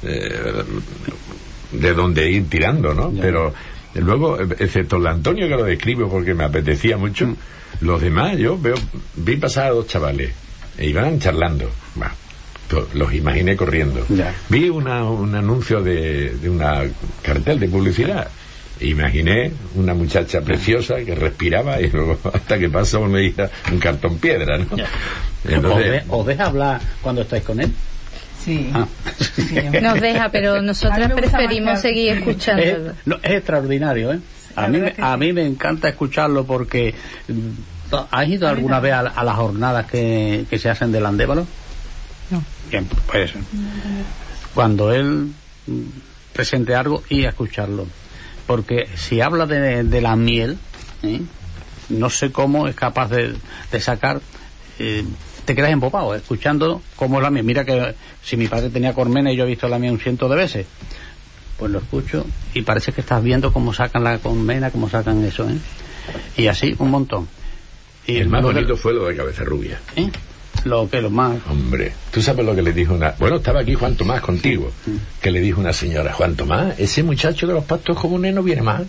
de donde ir tirando, ¿no? Ya. Pero luego, excepto el Antonio, que lo describo porque me apetecía mucho, los demás, vi pasar a 2 chavales e iban charlando. Bueno, los imaginé corriendo. Ya. Vi un anuncio de una cartel de publicidad. Imaginé una muchacha preciosa que respiraba y luego hasta que pasa una hija, un cartón piedra, ¿no? Entonces, ¿os deja hablar cuando estáis con él? Sí. Sí. Nos deja, pero nosotras preferimos seguir escuchándolo. Es extraordinario, ¿eh? A mí me encanta escucharlo porque... ¿Has ido alguna vez a las jornadas que se hacen del Andévalo? No. Bien, pues cuando él presente algo y a escucharlo, porque si habla de la miel, no sé cómo es capaz de sacar, te quedas empopado escuchando cómo es la miel. Mira que si mi padre tenía colmena y yo he visto la miel 100 de veces, pues lo escucho y parece que estás viendo cómo sacan la colmena, cómo sacan eso, y así un montón. Y el más bonito fue lo de Cabeza Rubia. Lo más. Hombre, tú sabes lo que le dijo bueno, estaba aquí Juan Tomás contigo, que le dijo una señora: Juan Tomás, ese muchacho de los pactos comunes no viene más.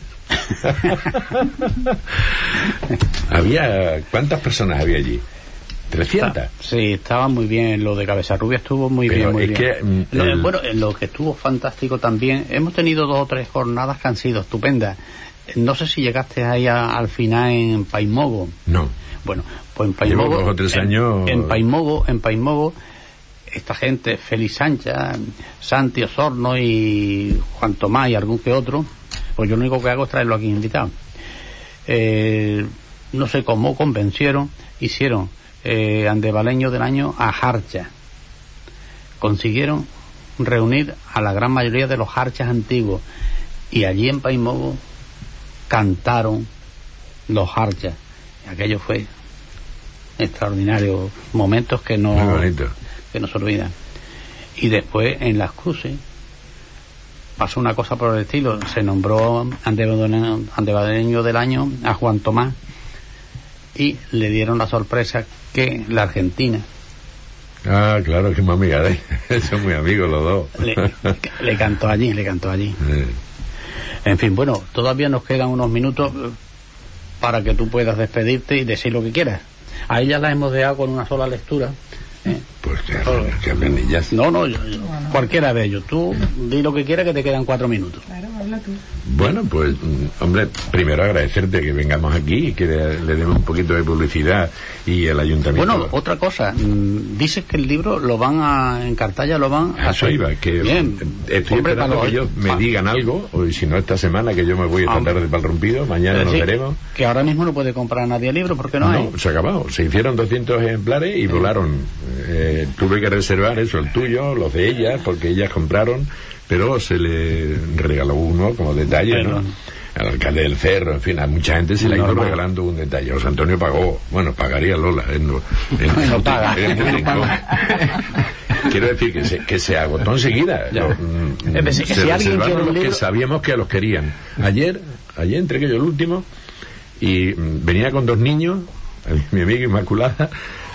¿Cuántas personas había allí? 300. Sí, estaba muy bien. Lo de Cabeza Rubia estuvo muy bien, muy bien. Bueno, lo que estuvo fantástico también, hemos tenido 2 o 3 jornadas que han sido estupendas. No sé si llegaste ahí al final en Paimogo. No. Bueno, pues en Paimogo, llevo 2 o 3 años. En Paimogo, esta gente, Félix Sánchez, Santi Osorno y Juan Tomás y algún que otro, pues yo lo único que hago es traerlo aquí invitado. No sé cómo convencieron, hicieron Andevaleño del Año a Jarcha. Consiguieron reunir a la gran mayoría de los jarchas antiguos, y allí en Paimogo cantaron los jarchas. Aquello fue extraordinario, momentos que no se olvidan. Y después en Las Cruces pasó una cosa por el estilo, se nombró Andevaleño del Año a Juan Tomás, y le dieron la sorpresa que la Argentina. Ah, claro, que más amiga, son muy amigos los dos. Le cantó allí. En fin, bueno, todavía nos quedan unos minutos para que tú puedas despedirte y decir lo que quieras. A ellas las hemos dejado con una sola lectura. Pues que hablen ellas. No, cualquiera de ellos. Tú di lo que quieras, que te quedan 4 minutos. Claro, habla tú. Bueno, pues, hombre, primero agradecerte que vengamos aquí y que le demos un poquito de publicidad, y el ayuntamiento. Bueno, otra cosa, dices que el libro lo van a en Cartaya, lo van a eso iba, que bien. Estoy esperando que ellos me digan algo, o si no esta semana, que yo me voy esta tarde para el Rompido, mañana nos veremos. Que ahora mismo no puede comprar nadie el libro porque no hay. Se ha acabado, se hicieron 200 ejemplares y volaron. Tuve que reservar eso, el tuyo, los de ellas, porque ellas compraron, pero se le regaló uno como detalle, ¿no? Al alcalde del Cerro, en fin, a mucha gente se le ha ido regalando un detalle. José Antonio pagó, pagaría Lola, no paga. Quiero decir que se agotó enseguida. Si alguien quiere un libro, que sabíamos que los querían. Ayer entregué yo el último, y venía con 2 niños, mi amiga Inmaculada,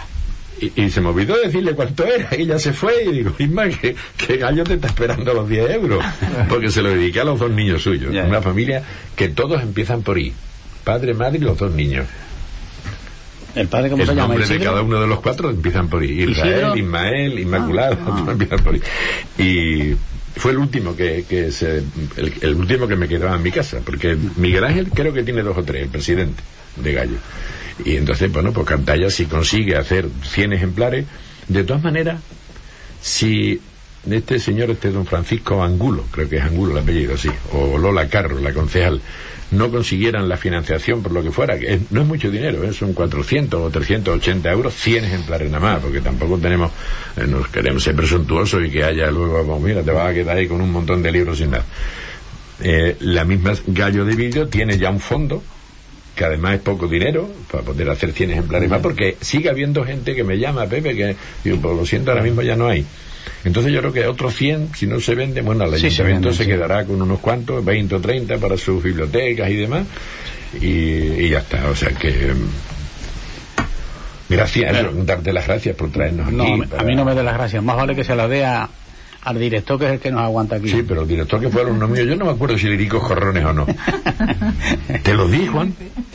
y se me olvidó decirle cuánto era, y ella se fue, y digo: Isma, que Gallo te está esperando los 10 euros, porque se lo dediqué a los 2 niños suyos. Una familia que todos empiezan por I, padre, madre y los 2 niños. ¿El padre cómo se llama? El nombre de cada uno de los 4 empiezan por I. Israel, Ismael, Inmaculada, todos empiezan por I. Y fue el último el último que me quedaba en mi casa, porque Miguel Ángel creo que tiene 2 o 3, el presidente de Gallo. Y entonces, bueno, pues Cartaya, si consigue hacer 100 ejemplares, de todas maneras, si don Francisco Angulo, creo que es Angulo el apellido, sí, o Lola Carro, la concejal, no consiguieran la financiación por lo que fuera, que no es mucho dinero, son 400 o 380 euros, 100 ejemplares nada más, porque tampoco nos queremos ser presuntuosos y que haya luego, pues mira, te vas a quedar ahí con un montón de libros sin nada. La misma Gallo de Vídeo tiene ya un fondo, que además es poco dinero para poder hacer 100 ejemplares más, porque sigue habiendo gente que me llama, Pepe, que digo, pues lo siento, ahora mismo ya no hay. Entonces yo creo que otros 100, si no se vende, bueno, el ayuntamiento se quedará con unos cuantos, 20 o 30 para sus bibliotecas y demás, y ya está. O sea que gracias, darte las gracias por traernos aquí. A mí no me dé las gracias, más vale que se las dé al director, que es el que nos aguanta aquí. Sí, pero el director, que fue alumno mío, yo no me acuerdo si le di Jorrones o no. ¿Te lo di, Juan?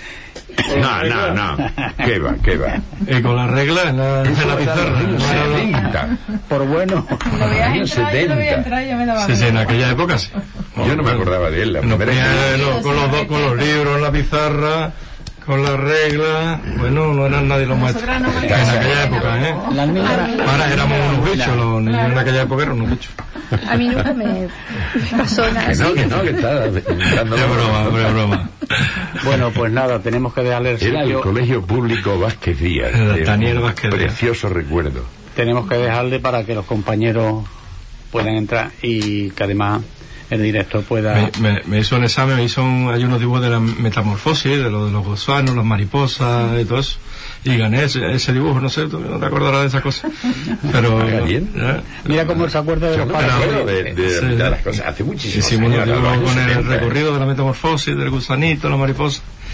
No. ¿Qué va? Con la regla en la pizarra. 70. Por bueno. Lo voy a entrar, ya me daba sí, en aquella época sí. Yo no me acordaba de él. Con los libros en la pizarra, con la regla, no eran nadie los maestros. En aquella época, Ahora éramos unos bichos, los niños en aquella época eran unos bichos. A mí nunca me pasó nada así. Que está dando broma. Bueno, pues nada, tenemos que dejarle el sitio. Era el Colegio Público Vázquez Díaz. Daniel Vázquez Díaz. Precioso recuerdo. Tenemos que dejarle para que los compañeros puedan entrar, y que además el director pueda... Me hizo un examen, hay unos dibujos de la metamorfosis, de los gusanos, las mariposas y todo eso, y gané ese dibujo. No sé, no te acordarás de esas cosas, pero mira cómo se acuerda de los padres de las cosas hace muchísimo. Hicimos un dibujo con el recorrido de la metamorfosis, del gusanito, la mariposa,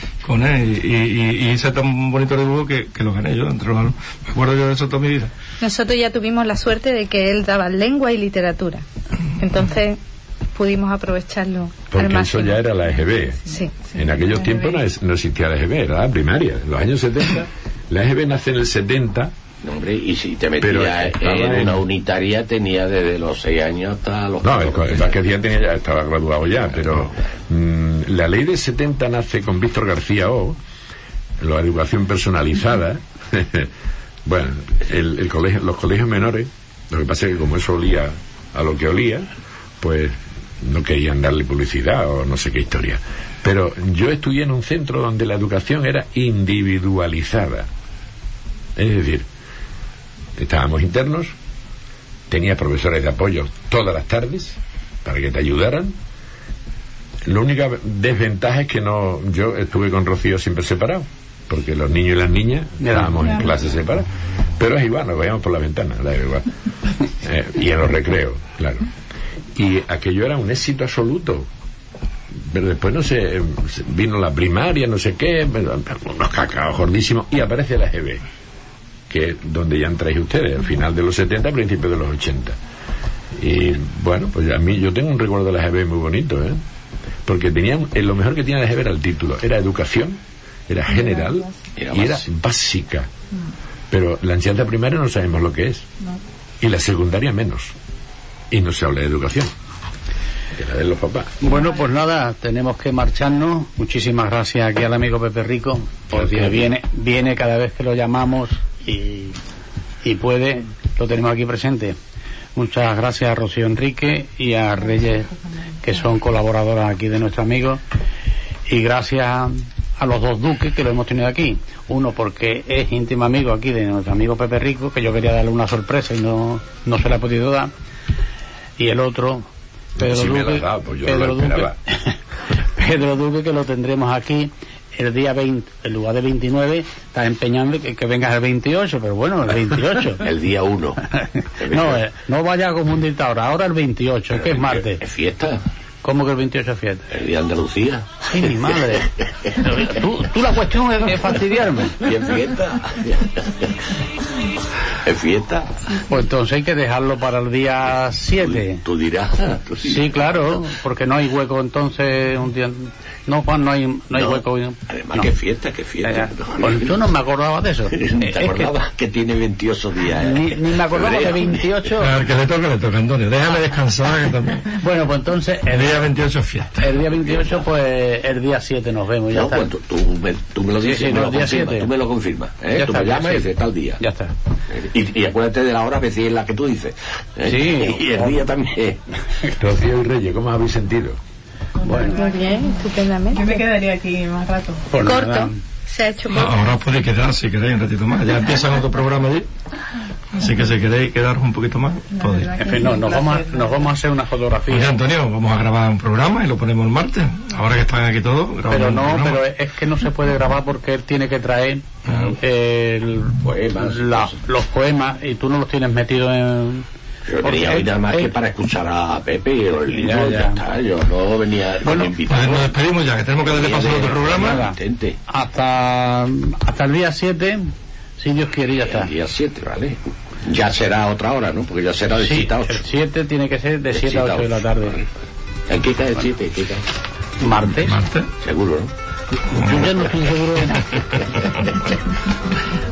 con él, y hice tan bonito dibujo que lo gané yo entre los alumnos. Me acuerdo yo de eso toda mi vida. Nosotros ya tuvimos la suerte de que él daba lengua y literatura, entonces pudimos aprovecharlo. Porque eso ya era la EGB. Sí. En aquellos tiempos no existía la EGB, era la primaria. En los años 70, la EGB nace en el 70. No, hombre, y si te metías en una unitaria, tenía desde los 6 años hasta los... No, el Vázquez Díaz ya estaba graduado ya, pero la ley de 70 nace con Víctor García O, la educación personalizada. Bueno, los colegios menores, lo que pasa es que como eso olía a lo que olía, pues no querían darle publicidad o no sé qué historia. Pero yo estudié en un centro donde la educación era individualizada. Es decir, estábamos internos, tenía profesores de apoyo todas las tardes para que te ayudaran. La única desventaja es que yo estuve con Rocío siempre separado, porque los niños y las niñas estábamos en clases separadas, pero es igual, nos veíamos por la ventana, da igual. Y en los recreos, claro. Y aquello era un éxito absoluto. Pero después no sé, vino la primaria, no sé qué, unos cacaos gordísimos, y aparece la EGB, que es donde ya entráis ustedes, al final de los 70, principios de los 80. Y bueno, pues yo tengo un recuerdo de la EGB muy bonito, porque lo mejor que tenía la EGB era el título, era educación, era general y era básica. Pero la enseñanza primaria no sabemos lo que es, y la secundaria menos, y no se habla de educación, que la de los papás. Bueno, pues nada, tenemos que marcharnos. Muchísimas gracias aquí al amigo Pepe Rico, porque viene cada vez que lo llamamos y puede, lo tenemos aquí presente. Muchas gracias a Rocío Enrique y a Reyes, que son colaboradoras aquí de nuestro amigo, y gracias a los dos duques que lo hemos tenido aquí. Uno porque es íntimo amigo aquí de nuestro amigo Pepe Rico, que yo quería darle una sorpresa y no se la he podido dar, y el otro Pedro Duque, Pedro Duque, que lo tendremos aquí el día 20, en lugar de 29, está empeñando que vengas el 28, pero bueno, el 28. El día 1. No vaya a confundirte ahora el 28, pero que es martes. ¿Es fiesta? ¿Cómo que el 28 es fiesta? El día de Andalucía. Sí, mi madre. Tú la cuestión es fastidiarme. ¿Y es fiesta? ¿Es fiesta? Pues entonces hay que dejarlo para el día 7. Tú dirás. Sí, claro, porque no hay hueco entonces un día... No, Juan, no hay hueco. Además, no. ¿Qué fiesta? Pues tú no me acordabas de eso. ¿Te acordabas que tiene 28 días? Ni me acordaba de 28. A ver, que le toca, Antonio. Déjame descansar. Que también. Bueno, pues entonces... El día 28 es fiesta. El día 28, pues el día 7 nos vemos. Ya está. Pues tú me lo dices, sí, el día 7. Tú me lo confirmas. Tú me llamas y dices tal día. Ya está. Y acuérdate de la hora, a veces es la que tú dices. Sí. Y el día también. Rocío y Reyes, ¿cómo os habéis sentido? Bueno, muy bien, estupendamente. Yo me quedaría aquí más rato. Corto, se ha hecho corto. Ahora os podéis quedar si queréis un ratito más. Ya empiezan otro programa allí. Así que si queréis quedaros un poquito más, podéis. En fin, nos vamos a hacer una fotografía. Oye, Antonio, vamos a grabar un programa y lo ponemos el martes. Ahora que están aquí todos, grabamos. Pero es que no se puede grabar porque él tiene que traer los poemas, y tú no los tienes metidos en... Yo venía hoy nada más que para escuchar a Pepe o el libro, ya está. Yo no venía invitado. Pues nos despedimos ya, que tenemos que darle paso a otro programa. Hasta el día 7, si Dios quiere, ya está. El día 7, ¿vale? Ya será otra hora, ¿no? Porque ya será de 7 a 8. El 7 tiene que ser de 7 a 8 de la tarde. ¿En qué cae el 7? ¿Qué cae? ¿Martes? Seguro, ¿no? Yo ya no estoy seguro de nada.